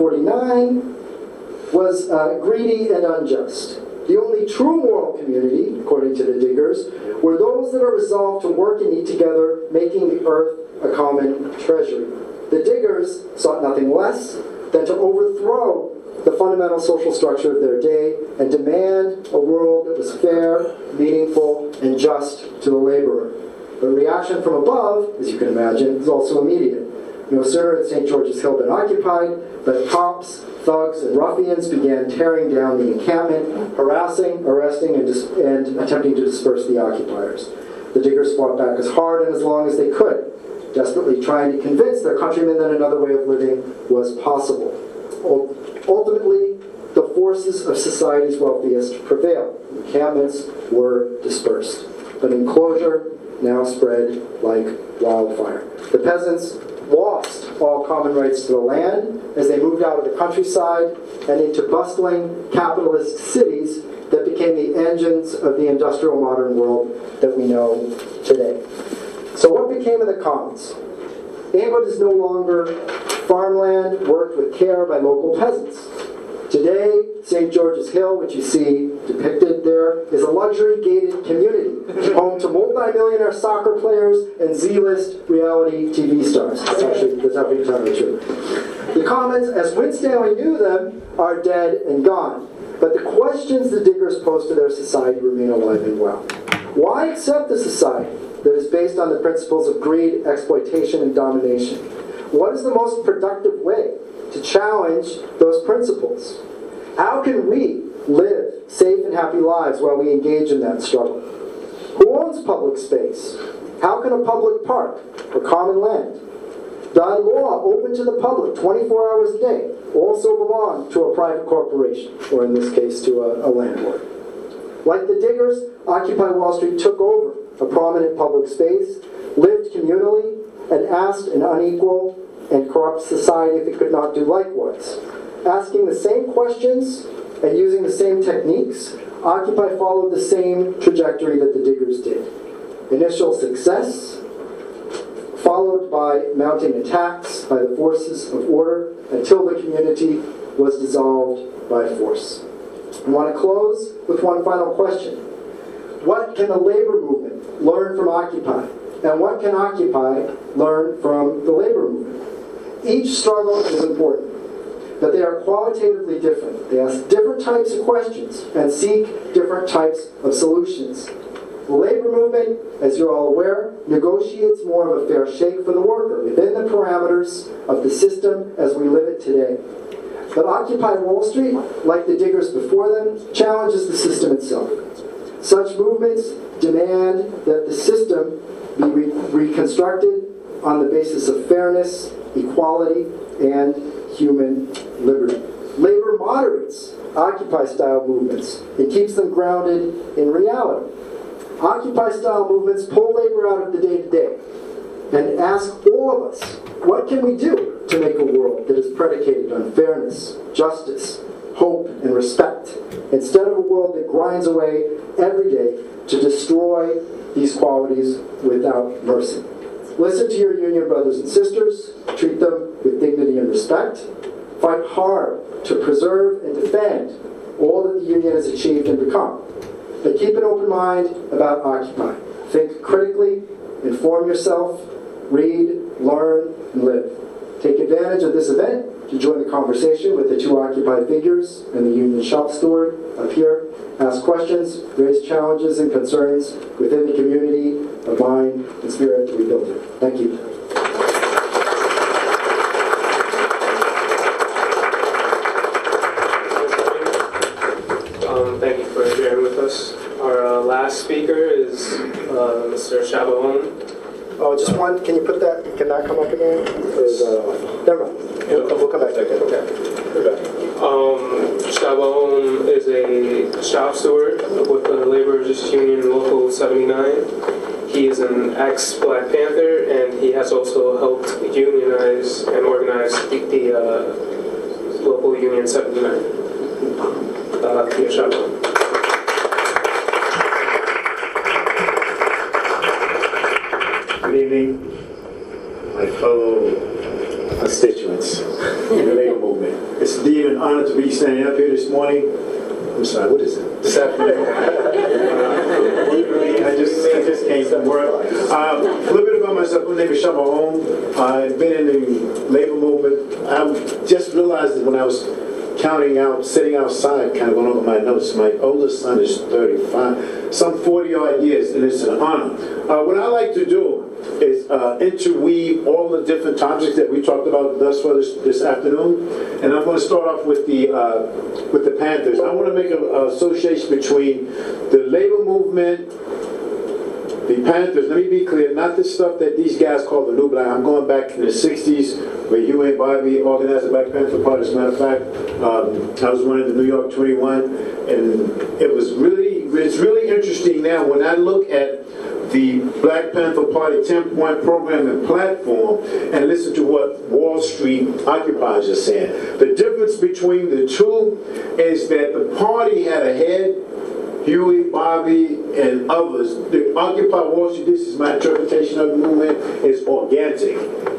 1649, was greedy and unjust. The only true moral community, according to the Diggers, were those that are resolved to work and eat together, making the earth a common treasury. The Diggers sought nothing less than to overthrow the fundamental social structure of their day and demand a world that was fair, meaningful, and just to the laborer. The reaction from above, as you can imagine, is also immediate. No sooner had St. George's Hill been occupied, but cops, thugs, and ruffians began tearing down the encampment, harassing, arresting, and attempting to disperse the occupiers. The Diggers fought back as hard and as long as they could, desperately trying to convince their countrymen that another way of living was possible. Ultimately, the forces of society's wealthiest prevailed. Encampments were dispersed. But enclosure now spread like wildfire. The peasants lost all common rights to the land as they moved out of the countryside and into bustling capitalist cities that became the engines of the industrial modern world that we know today. So what became of the commons? England is no longer farmland worked with care by local peasants. Today, St. George's Hill, which you see depicted there, is a luxury-gated community, home to multi-millionaire soccer players and Z-list reality TV stars. That's actually entirely true. The commons, as Winstanley knew them, are dead and gone. But the questions the Diggers pose to their society remain alive and well. Why accept a society that is based on the principles of greed, exploitation, and domination? What is the most productive way to challenge those principles? How can we live safe and happy lives while we engage in that struggle? Who owns public space? How can a public park or common land, by law open to the public 24 hours a day, also belong to a private corporation, or in this case to a landlord? Like the Diggers, Occupy Wall Street took over a prominent public space, lived communally, and asked an unequal and corrupt society if it could not do likewise. Asking the same questions and using the same techniques, Occupy followed the same trajectory that the Diggers did. Initial success, followed by mounting attacks by the forces of order until the community was dissolved by force. I want to close with one final question. What can the labor movement learn from Occupy? And what can Occupy learn from the labor movement? Each struggle is important, but they are qualitatively different. They ask different types of questions and seek different types of solutions. The labor movement, as you're all aware, negotiates more of a fair shake for the worker within the parameters of the system as we live it today. But Occupy Wall Street, like the Diggers before them, challenges the system itself. Such movements demand that the system be reconstructed on the basis of fairness, equality, and human liberty. Labor moderates Occupy-style movements. It keeps them grounded in reality. Occupy-style movements pull labor out of the day-to-day and ask all of us, what can we do to make a world that is predicated on fairness, justice, hope, and respect, instead of a world that grinds away every day to destroy these qualities without mercy? Listen to your union brothers and sisters, treat them with dignity and respect, fight hard to preserve and defend all that the union has achieved and become. But keep an open mind about Occupy. Think critically, inform yourself, read, learn, and live. Take advantage of this event to join the conversation with the two Occupy figures and the union shop steward up here. Ask questions, raise challenges and concerns within the community of mind and spirit to rebuild it. Thank you. Thank you for bearing with us. Our last speaker is Mr. Shabaon. Oh, just one. Can you put that? Can that come up again? Never mind. We'll come back to it. Okay. Shabaon is a shop steward with the Laborers Union Local 79. He is an ex-Black Panther, and he has also helped unionize and organize the Local Union 79. Here, Shabaon. Good evening, my fellow constituents in the labor movement. It's indeed an honor to be standing up here this morning. I'm sorry, what is it? This afternoon. I just came from work. A little bit about myself. My name is Shabaon. I've been in the labor movement. I just realized that when I was counting out, sitting outside, kind of going over my notes, my oldest son is 35, some 40-odd years, and it's an honor. What I like to do is interweave all the different topics that we talked about thus far this afternoon, and I'm going to start off with the Panthers. I want to make an association between the labor movement, the Panthers. Let me be clear, not the stuff that these guys call the New Black. I'm going back in the 60s where Huey and Bobby organized the Black Panther Party. As a matter of fact, I was running the New York 21, and it's really interesting now when I look at the Black Panther Party 10-point program and platform and listen to what Wall Street occupiers are saying. The difference between the two is that the party had a head, Huey, Bobby, and others. The Occupy Wall Street, this is my interpretation of the movement, is organic.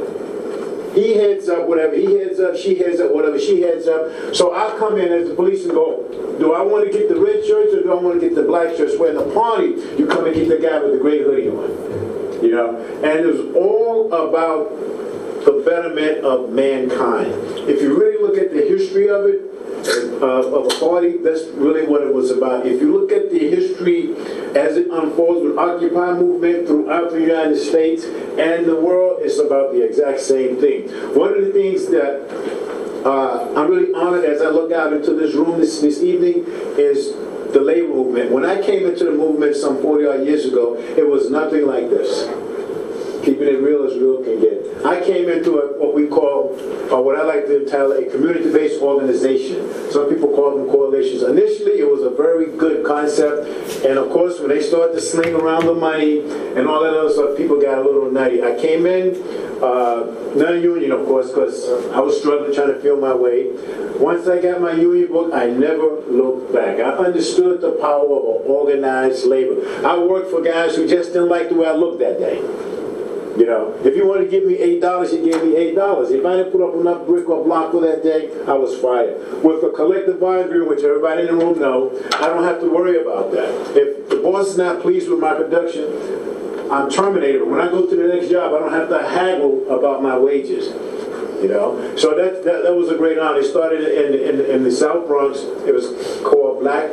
He heads up whatever, he heads up, she heads up whatever, she heads up. So I come in as the police and go, do I want to get the red shirts or do I want to get the black shirts? Where in the party, you come and get the guy with the gray hoodie on. You know? And it was all about the betterment of mankind. If you really look at the history of it, of a party, that's really what it was about. If you look at the history as it unfolds with Occupy movement throughout the United States and the world, it's about the exact same thing. One of the things that I'm really honored as I look out into this room this evening is the labor movement. When I came into the movement some 40-odd years ago, it was nothing like this. Keeping it real as real can get. I came into what we call, or what I like to entitle, a community-based organization. Some people call them coalitions. Initially, it was a very good concept, and of course, when they started to sling around the money and all that other stuff, people got a little nutty. I came in, non-union, of course, because I was struggling trying to feel my way. Once I got my union book, I never looked back. I understood the power of organized labor. I worked for guys who just didn't like the way I looked that day. You know, if you wanted to give me $8, you gave me $8. If I didn't put up enough brick or block for that day, I was fired. With a collective bargaining agreement, which everybody in the room knows, I don't have to worry about that. If the boss is not pleased with my production, I'm terminated. When I go to the next job, I don't have to haggle about my wages. You know, so that was a great honor. It started in the South Bronx. It was called Black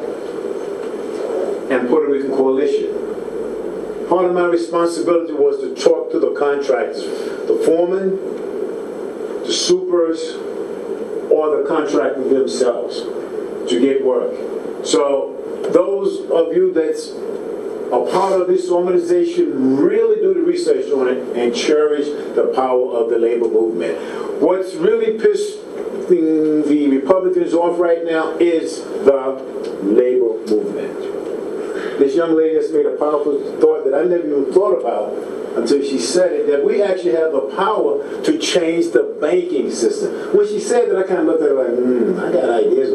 and Puerto Rican Coalition. Part of my responsibility was to talk to the contractors, the foremen, the supers, or the contractors themselves to get work. So those of you that's a part of this organization really do the research on it and cherish the power of the labor movement. What's really pissing the Republicans off right now is the labor movement. This young lady has made a powerful thought that I never even thought about until she said it, that we actually have the power to change the banking system. When she said that, I kind of looked at her like, I got ideas,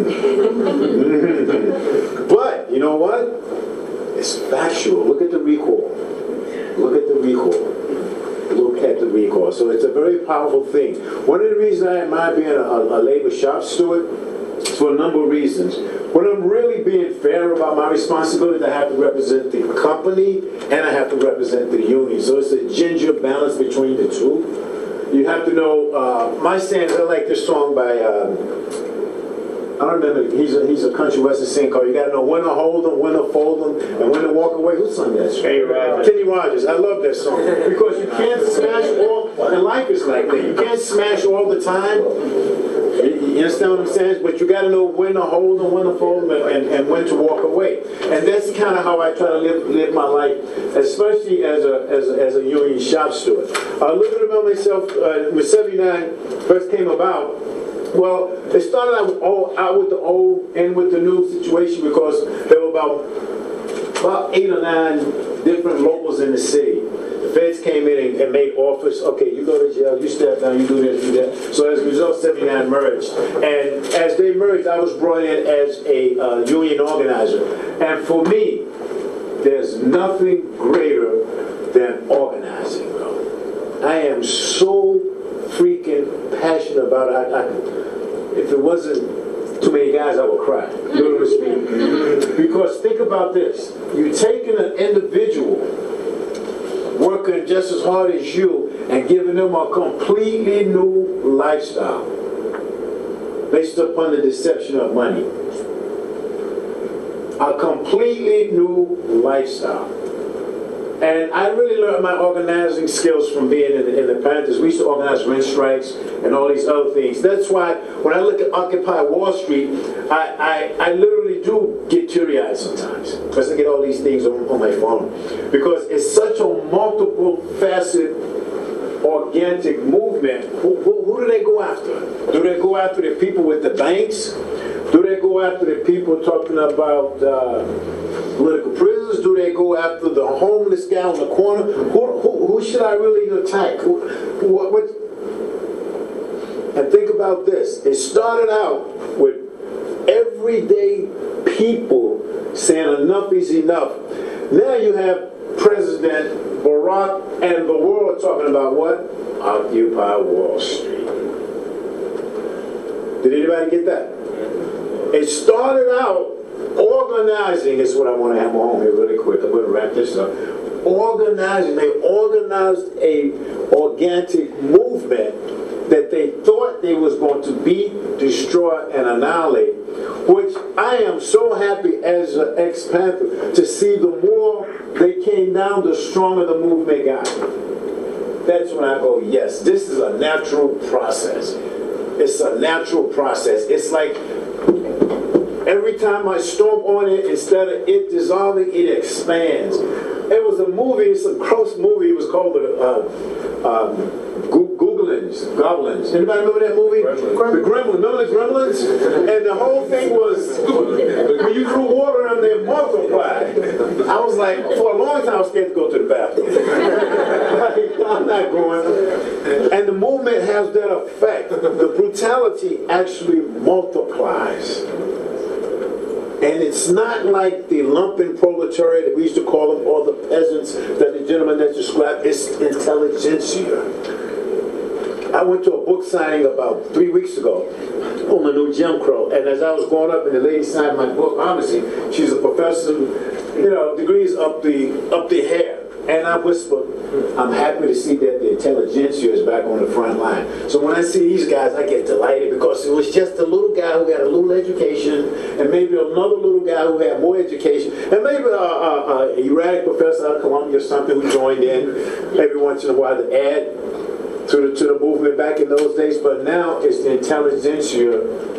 But, you know what? It's factual. Look at the recall. Look at the recall. Look at the recall. So it's a very powerful thing. One of the reasons I admire being a labor shop steward is for a number of reasons. When I'm really being fair about my responsibility, I have to represent the company and I have to represent the union. So it's a ginger balance between the two. You have to know, my stance, I like this song by, I don't remember, he's a country western singer called, you gotta know when to hold them, when to fold them, and when to walk away. Who sung that song? Kenny Rogers. I love that song. Because you can't smash all, and life is like that. You can't smash all the time. You understand what I'm saying? But you got to know when to hold them, when to fold them, and when to walk away. And that's kind of how I try to live my life, especially as a union shop steward. A little bit about myself. When 79 first came about, well, it started out with the old and with the new situation because there were about 8 or 9 different locals in the city. The feds came in and made offers. Okay, you go to jail, you step down, you do this, you do that. So as a result, 79 merged. And as they merged, I was brought in as a union organizer. And for me, there's nothing greater than organizing, bro. I am so freaking passionate about it. If it wasn't too many guys, I would cry. You know what I mean? Because think about this. You're taking an individual working just as hard as you and giving them a completely new lifestyle based upon the deception of money. A completely new lifestyle. And I really learned my organizing skills from being in the Panthers. We used to organize rent strikes and all these other things. That's why when I look at Occupy Wall Street, I literally do get teary-eyed sometimes because I get all these things on my phone. Because it's such a multiple facet organic movement. Who do they go after? Do they go after the people with the banks? Do they go after the people talking about political prisoners? Do they go after the homeless guy on the corner? Who should I really attack? And think about this. It started out with everyday people saying enough is enough. Now you have President Barack and the world talking about what? Occupy Wall Street. Did anybody get that? It started out organizing, is what I want to have home here really quick. I'm going to wrap this up. Organizing. They organized a organic movement that they thought they was going to beat, destroy, and annihilate, which I am so happy as an ex-Panther to see the more they came down, the stronger the movement got. That's when I go, yes, this is a natural process. It's a natural process. It's like every time I stomp on it, instead of it dissolving, it expands. It was a movie, it's a gross movie, it was called Goblins. Anybody remember that movie? Gremlins. The Gremlins. Remember the Gremlins? And the whole thing was, when you threw water on them, they multiplied. I was like, for a long time I was scared to go to the bathroom. I'm not going. And the movement has that effect. The brutality actually multiplies. And it's not like the lumpen proletariat that we used to call them, or the peasants that the gentleman that described. It's intelligentsia. I went to a book signing about 3 weeks ago on the new Jim Crow, and as I was going up and the lady signed my book, obviously she's a professor, degrees up the hair, and I whispered, I'm happy to see that the intelligentsia is back on the front line. So when I see these guys, I get delighted because it was just a little guy who had a little education, and maybe another little guy who had more education, and maybe a erratic professor out of Columbia or something who joined in every once in a while to add to the movement back in those days. But now it's the intelligentsia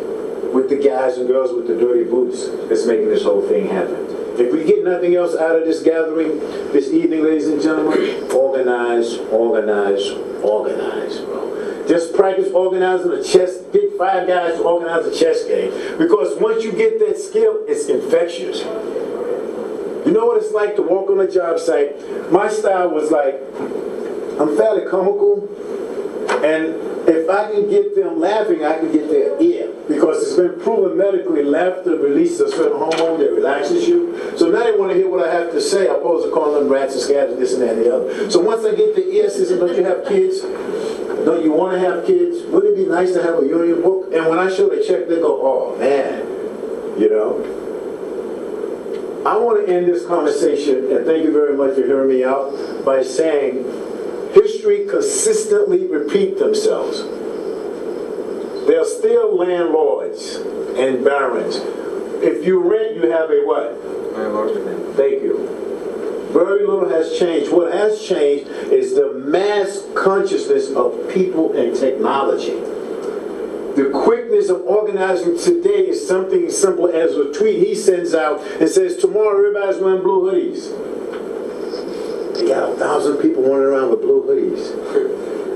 with the guys and girls with the dirty boots that's making this whole thing happen. If we get nothing else out of this gathering this evening, ladies and gentlemen, organize, organize, organize, bro. Just practice organizing a chess, get 5 guys to organize a chess game. Because once you get that skill, it's infectious. You know what it's like to walk on a job site? My style was like, I'm fairly comical, and if I can get them laughing, I can get their ear. Because it's been proven medically, laughter releases a certain hormone that relaxes you. So now they want to hear what I have to say, opposed to calling them rats and scabs and this and that and the other. So once I get the ear system, don't you have kids? Don't you want to have kids? Wouldn't it be nice to have a union book? And when I show the check, they go, oh man, you know. I want to end this conversation, and thank you very much for hearing me out, by saying history consistently repeat themselves. There are still landlords and barons. If you rent, you have a what? Landlord. Thank you. Very little has changed. What has changed is the mass consciousness of people and technology. The quickness of organizing today is something as simple as a tweet he sends out and says, tomorrow everybody's wearing blue hoodies. They got 1,000 people running around with blue hoodies.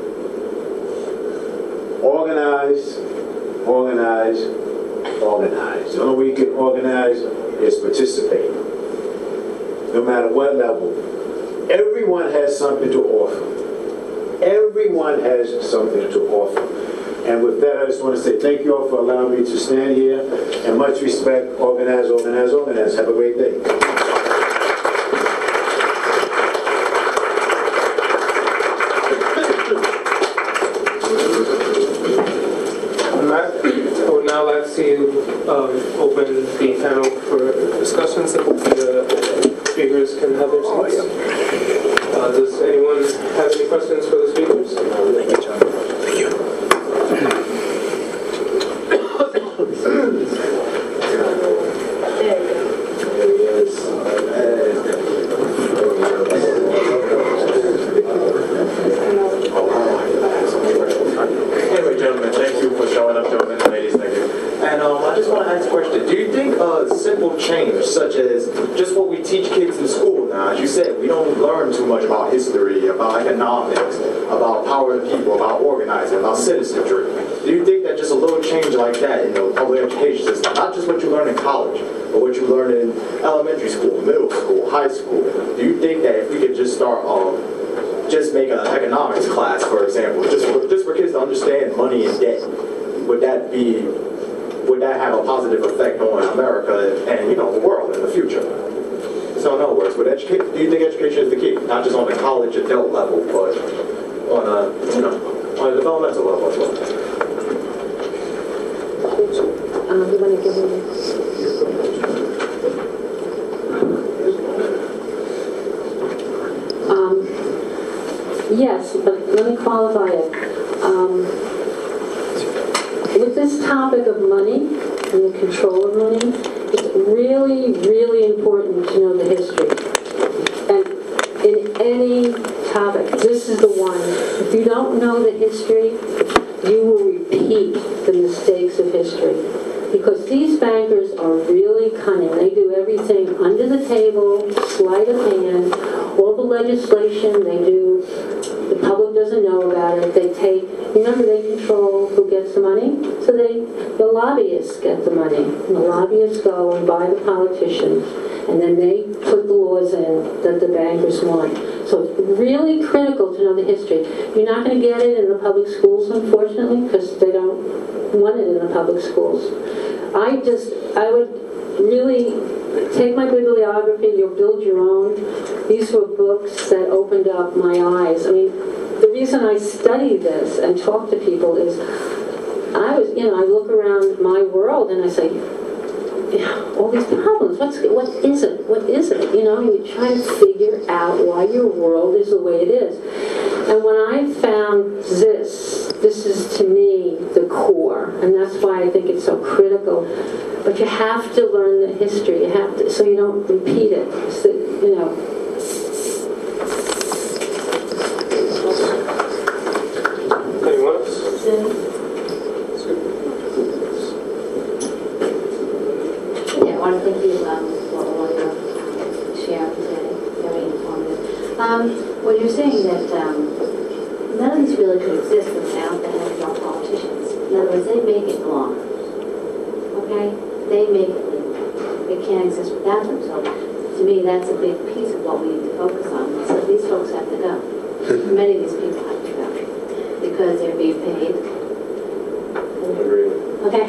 Organize, organize, organize. The only way you can organize is participate. No matter what level. Everyone has something to offer. Everyone has something to offer. And with that, I just want to say thank you all for allowing me to stand here. And much respect. Organize, organize, organize. Have a great day. I would now like to open the panel for discussions so the speakers can have their seats. Does anyone have any questions for the speakers? Thank you, John. Thank you. Anyway, gentlemen, thank you for showing up, gentlemen and ladies, thank you. And I just want to ask a question. Do you think simple change, such as just what we teach kids in school now, as you said, we don't learn too much about history, about economics, about power of the people, about organizing, about citizenry. Do you think that just a little change like that in the public education system, not just what you learn in college, but what you learn in elementary school, middle school, high school, do you think that if we could just start just make an economics class, for example, just for kids to understand money and debt, would that have a positive effect on America and, you know, the world in the future? So in other words, do you think education is the key? Not just on the college adult level, but on a developmental level as well? You want to give me yes, but let me qualify it. With this topic of money and the control of money, it's really, really important to know the history. And in any topic, this is the one. If you don't know the history, you will repeat the mistakes of history. Because these bankers are really cunning. They do everything under the table, sleight of hand, all the legislation they do, the public doesn't know about it. Remember, they control who gets the money, so the lobbyists get the money. And the lobbyists go and buy the politicians, and then they put the laws in that the bankers want. So it's really critical to know the history. You're not going to get it in the public schools, unfortunately, because they don't want it in the public schools. I would really take my bibliography, you'll build your own. These were books that opened up my eyes. I mean, the reason I study this and talk to people is I look around my world and I say, all these problems, what is it? What is it? You know, you try to figure out why your world is the way it is. And when I found this is to me the core, and that's why I think it's so critical. But you have to learn the history. You have to, so you don't repeat it. So, you know. Anyone else? Sharon today. Very informative. When you're saying that none of this really could exist without the help of our politicians. In other words, they make it law. Okay? They make it legal. It can't exist without them. So to me, that's a big piece of what we need to focus on. So these folks have to go. Many of these people have to go because they're being paid. Okay.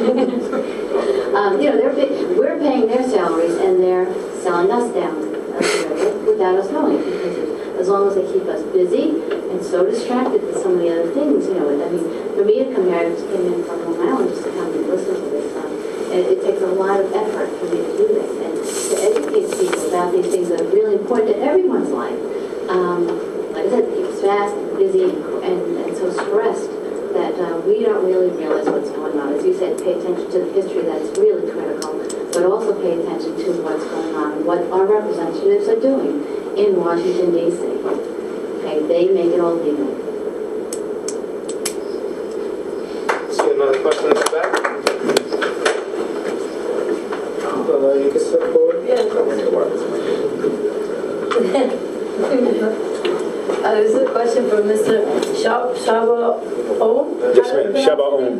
We're paying their salaries and they're selling us down without us knowing. Because as long as they keep us busy and so distracted with some of the other things, I mean, for me to come here, I just came in from Long Island just to come and listen to this. And it takes a lot of effort for me to do this and to educate people about these things that are really important in everyone's life. Like I said, it keeps fast and busy and so stressed that we don't really realize what's going on. As you said, pay attention to the history, that's really critical, but also pay attention to what's going on and what our representatives are doing in Washington, D.C. Okay, they make it all legal. See another question in the back? You can step forward. This is a question for Mr. Shaba Om. Yes, ma'am. Shaba Om.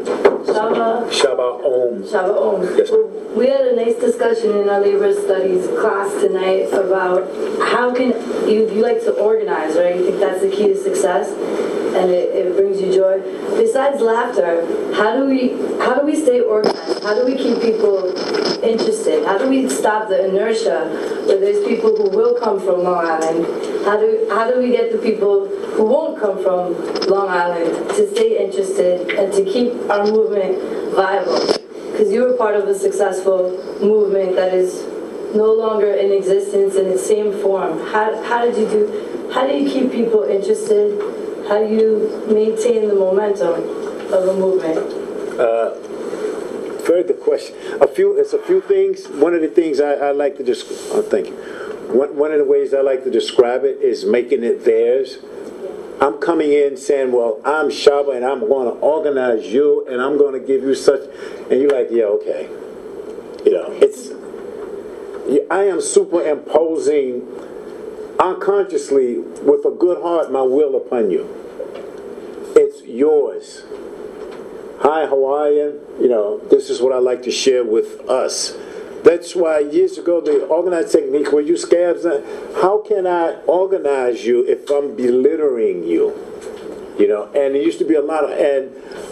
Shaba Om. Yes, ma'am. We had a nice discussion in our labor studies class tonight about how can you like to organize, right? You think that's the key to success, and it brings you joy. Besides laughter, how do we stay organized? How do we keep people interested? How do we stop the inertia where there's people who will come from Long Island? How do we get the people who won't come from Long Island to stay interested and to keep our movement viable? Because you were part of a successful movement that is no longer in existence in its same form. How do you keep people interested? How do you maintain the momentum of a movement? Very good question. It's a few things. One of the things I like to just thank you. One of the ways I like to describe it is making it theirs. I'm coming in saying, well, I'm Shaba and I'm going to organize you and I'm going to give you such, and you're like, yeah, okay. I am superimposing unconsciously with a good heart my will upon you. It's yours. Hi, Hawaiian. This is what I like to share with us. That's why years ago the organized technique where you scabs, how can I organize you if I'm belittling you? And there used to be a lot of, and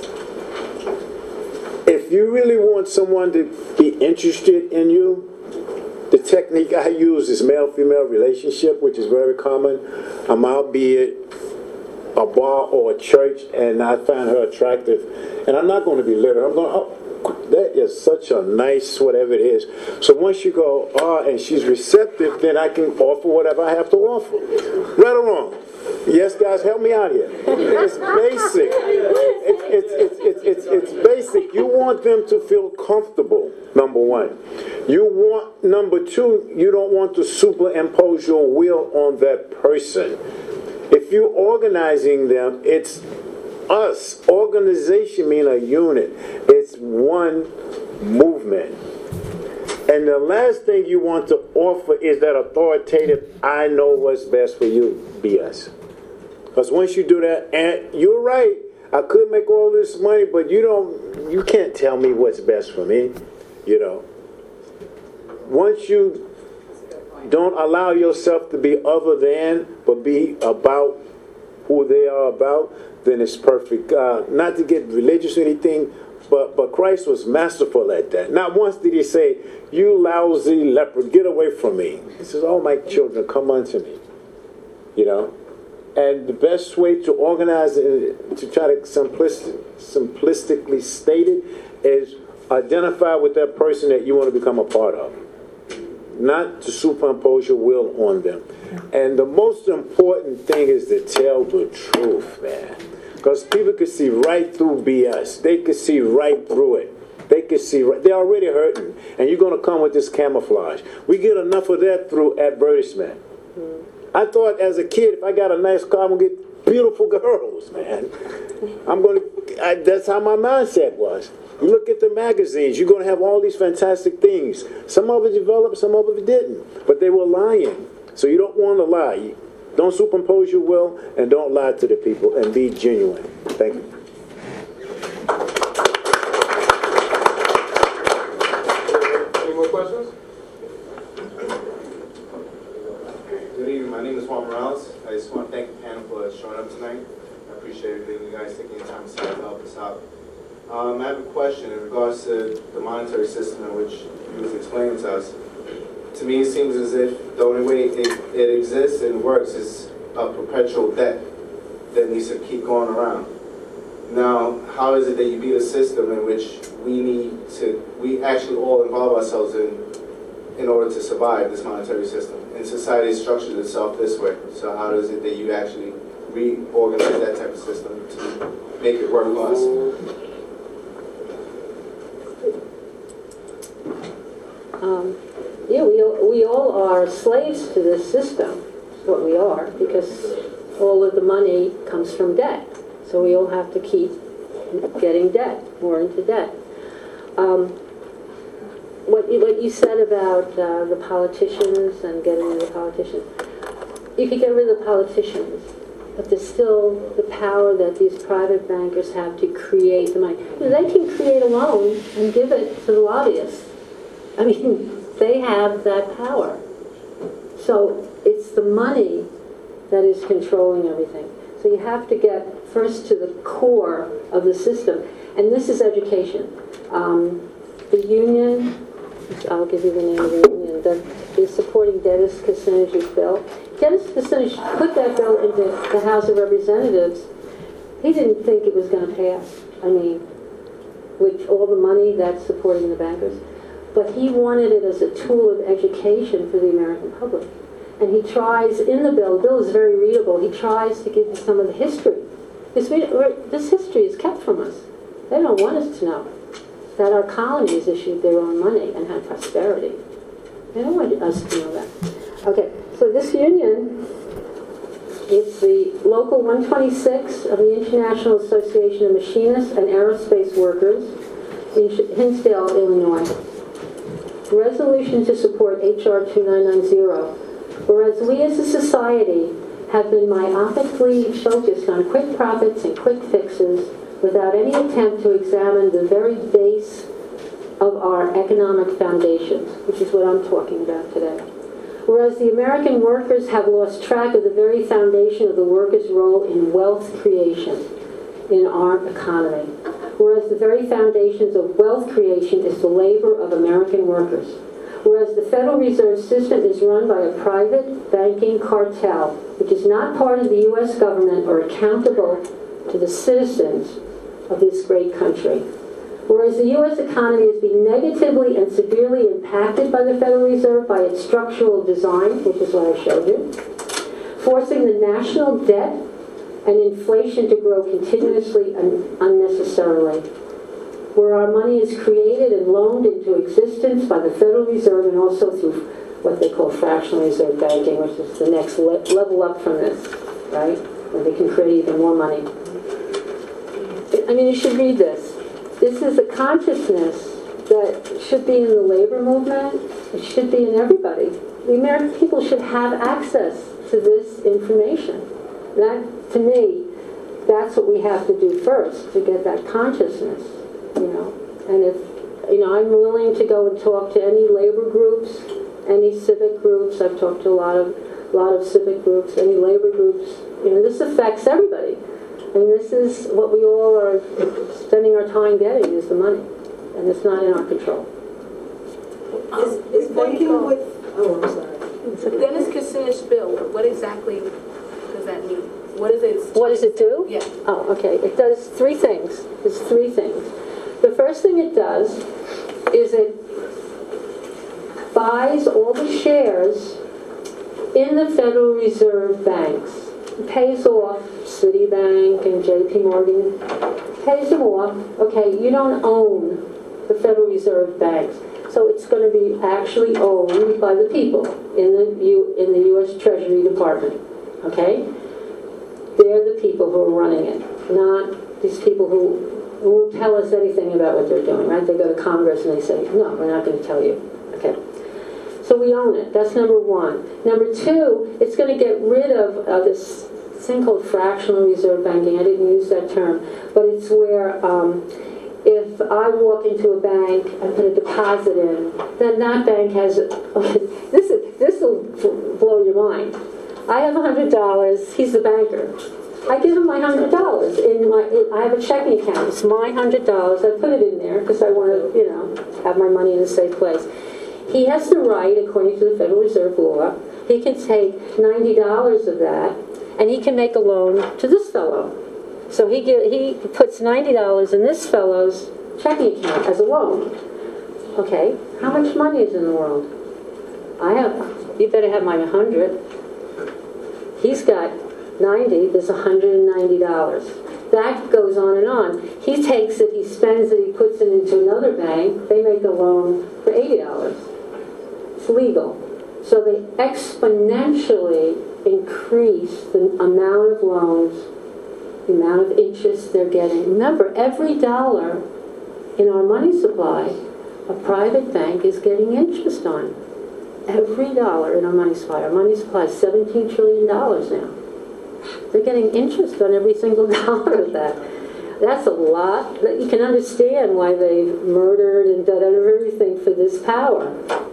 if you really want someone to be interested in you, the technique I use is male-female relationship, which is very common. Albeit a bar or a church, and I find her attractive, and I'm not going to be literal. I'm going, oh, that is such a nice whatever it is. So once you go, and she's receptive, then I can offer whatever I have to offer. Right or wrong? Yes, guys, help me out here. It's basic. It's basic. You want them to feel comfortable, number one. Number two, you don't want to superimpose your will on that person. If you're organizing them, it's us. Organization means a unit. It's one movement. And the last thing you want to offer is that authoritative, I know what's best for you, BS. Because once you do that, and you're right, I could make all this money, but you can't tell me what's best for me, Once you don't allow yourself to be other than, but be about who they are about, then it's perfect. Not to get religious or anything, but Christ was masterful at that. Not once did he say, you lousy leopard, get away from me. He says, oh, my children, come unto me. And the best way to organize it, to try to simplistically state it, is identify with that person that you want to become a part of. Not to superimpose your will on them. And the most important thing is to tell the truth, man. Because people can see right through BS. They can see right through it. They can see they're already hurting. And you're going to come with this camouflage. We get enough of that through advertisement. I thought as a kid, if I got a nice car, I'm going to get beautiful girls, man. That's how my mindset was. You look at the magazines, you're going to have all these fantastic things. Some of it developed, some of it didn't. But they were lying. So you don't want to lie. Don't superimpose your will, and don't lie to the people, and be genuine. Thank you. Any more questions? Good evening. My name is Juan Morales. I just want to thank the panel for showing up tonight. I appreciate everything you guys taking the time to help us out. I have a question in regards to the monetary system in which you was explaining to us. To me, it seems as if the only way it exists and works is a perpetual debt that needs to keep going around. Now, how is it that you beat a system in which we actually all involve ourselves in order to survive this monetary system? And society is structured itself this way. So how is it that you actually reorganize that type of system to make it work for us? Yeah, we all are slaves to this system. That's what we are, because all of the money comes from debt. So we all have to keep getting debt, more into debt. What you said about the politicians and getting rid of the politicians, you could get rid of the politicians, but there's still the power that these private bankers have to create the money. You know, they can create a loan and give it to the lobbyists. I mean, they have that power. So it's the money that is controlling everything. So you have to get first to the core of the system. And this is education. The union, I'll give you the name of the union, that is supporting Dennis Kucinich's bill. Dennis Kucinich put that bill into the House of Representatives. He didn't think it was going to pass. I mean, with all the money that's supporting the bankers. But he wanted it as a tool of education for the American public. And he tries, in the bill is very readable, he tries to give you some of the history. This history is kept from us. They don't want us to know that our colonies issued their own money and had prosperity. They don't want us to know that. Okay, so this union is the Local 126 of the International Association of Machinists and Aerospace Workers in Hinsdale, Illinois. Resolution to support H.R. 2990. Whereas we as a society have been myopically focused on quick profits and quick fixes without any attempt to examine the very base of our economic foundations, which is what I'm talking about today. Whereas the American workers have lost track of the very foundation of the workers' role in wealth creation in our economy. Whereas the very foundations of wealth creation is the labor of American workers. Whereas the Federal Reserve System is run by a private banking cartel, which is not part of the U.S. government or accountable to the citizens of this great country. Whereas the U.S. economy has been negatively and severely impacted by the Federal Reserve by its structural design, which is what I showed you, forcing the national debt and inflation to grow continuously and unnecessarily, where our money is created and loaned into existence by the Federal Reserve and also through what they call fractional reserve banking, which is the next level up from this, right? Where they can create even more money. I mean, you should read this. This is a consciousness that should be in the labor movement. It should be in everybody. The American people should have access to this information. That, to me, that's what we have to do first, to get that consciousness, you know. And if, you know, I'm willing to go and talk to any labor groups, any civic groups. I've talked to a lot of civic groups, any labor groups. You know, this affects everybody. I mean, this is what we all are spending our time getting, is the money. And it's not in our control. Is banking with... Oh, I'm sorry. Dennis Kucinich's bill, what exactly does that mean? What does it do? Yeah. Oh, okay. It does three things. It's three things. The first thing it does is it buys all the shares in the Federal Reserve banks. It pays off Citibank and JP Morgan. Pays them off. Okay, you don't own the Federal Reserve banks. So it's going to be actually owned by the people in the U.S. Treasury Department. Okay? They're the people who are running it, not these people who won't tell us anything about what they're doing, right? They go to Congress and they say, no, we're not going to tell you. Okay. So we own it. That's number one. Number two, it's going to get rid of this thing called fractional reserve banking. I didn't use that term, but it's where if I walk into a bank and put a deposit in, then that bank has, this will blow your mind. I have $100, he's the banker. I give him my $100 I have a checking account. It's my $100. I put it in there because I want to, have my money in a safe place. He has the right, according to the Federal Reserve law, he can take $90 of that and he can make a loan to this fellow. So he puts $90 in this fellow's checking account as a loan. Okay, how much money is in the world? You better have my 100. He's got 90, there's $190. That goes on and on. He takes it, he spends it, he puts it into another bank. They make a loan for $80. It's legal. So they exponentially increase the amount of loans, the amount of interest they're getting. Remember, every dollar in our money supply, a private bank is getting interest on. Every dollar in our money supply. Our money supply is $17 trillion now. They're getting interest on every single dollar of that. That's a lot. You can understand why they've murdered and done everything for this power,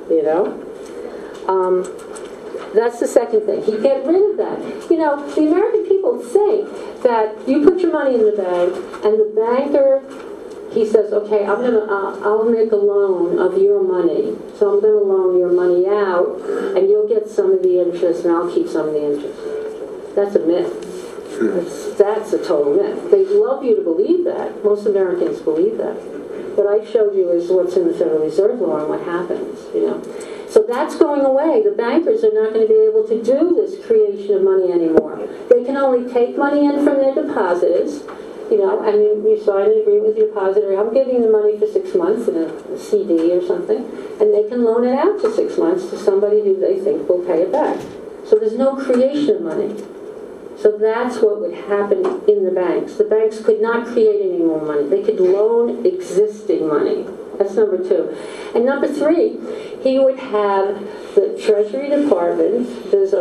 That's the second thing. He'd get rid of that. The American people think that you put your money in the bank, and the banker, he says, okay, I'll make a loan of your money. So I'm going to loan your money out, and you'll get some of the interest, and I'll keep some of the interest. That's a myth. That's a total myth. They love you to believe that. Most Americans believe that. What I showed you is what's in the Federal Reserve law and what happens, So that's going away. The bankers are not going to be able to do this creation of money anymore. They can only take money in from their depositors, and you sign an agreement with your depositor. I'm giving the money for 6 months in a CD or something, and they can loan it out for 6 months to somebody who they think will pay it back. So there's no creation of money. So that's what would happen in the banks. The banks could not create any more money. They could loan existing money. That's number two. And number three, he would have the Treasury Department. There's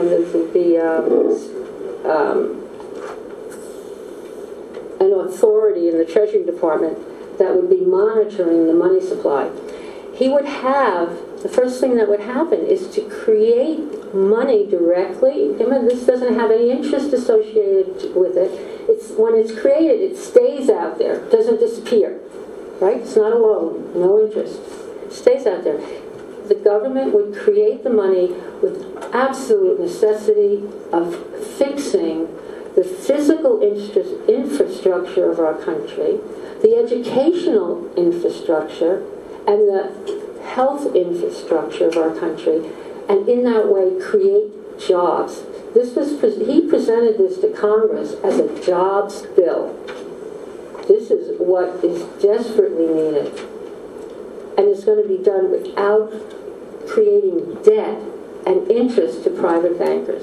an authority in the Treasury Department that would be monitoring the money supply. He would have, the first thing that would happen is to create money directly. Remember, this doesn't have any interest associated with it. When it's created, it stays out there. It doesn't disappear. Right? It's not a loan. No interest. It stays out there. The government would create the money with absolute necessity of fixing the physical infrastructure of our country, the educational infrastructure, and the health infrastructure of our country, and in that way create jobs. He presented this to Congress as a jobs bill. This is what is desperately needed. And it's going to be done without creating debt and interest to private bankers.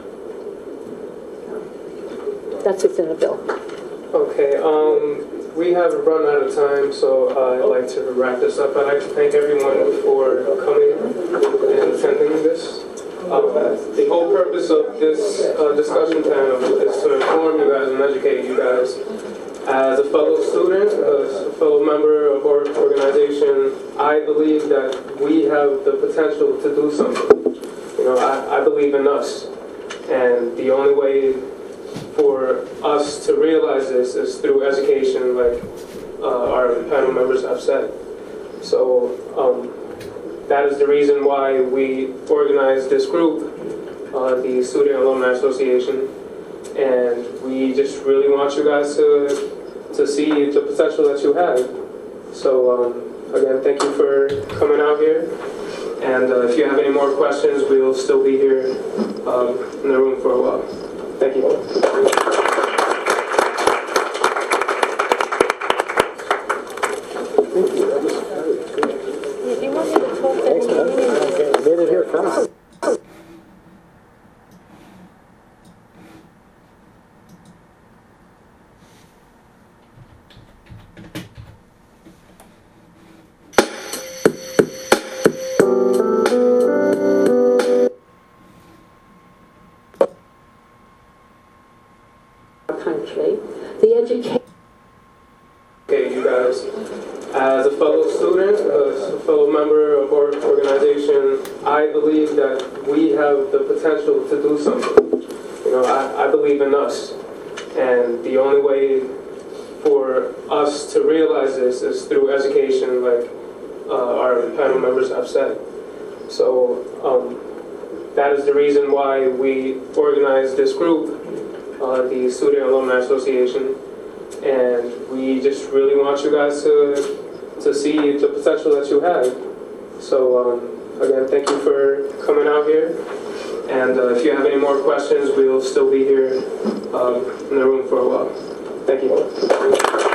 That's what's in the bill. Okay, we have run out of time, so I'd like to wrap this up. I'd like to thank everyone for coming and attending this. The whole purpose of this discussion panel is to inform you guys and educate you guys. As a fellow student, a fellow member of our organization, I believe that we have the potential to do something. I believe in us. And the only way for us to realize this is through education, like our panel members have said. So that is the reason why we organized this group, the Student Alumni Association, and we just really want you guys to see the potential that you have. So again, thank you for coming out here, and if you have any more questions, we'll still be here in the room for a while. Thank you. If you want me to talk to Thanks, made it here fast. country. The education. Okay, you guys, as a fellow student, as a fellow member of our organization, I believe that we have the potential to do something. You know, I believe in us, and the only way for us to realize this is through education, like our panel members have said. So that is the reason why we organized this group, the Student Alumni Association, and we just really want you guys to see the potential that you have. So again, thank you for coming out here, and if you have any more questions, we'll still be here in the room for a while. Thank you.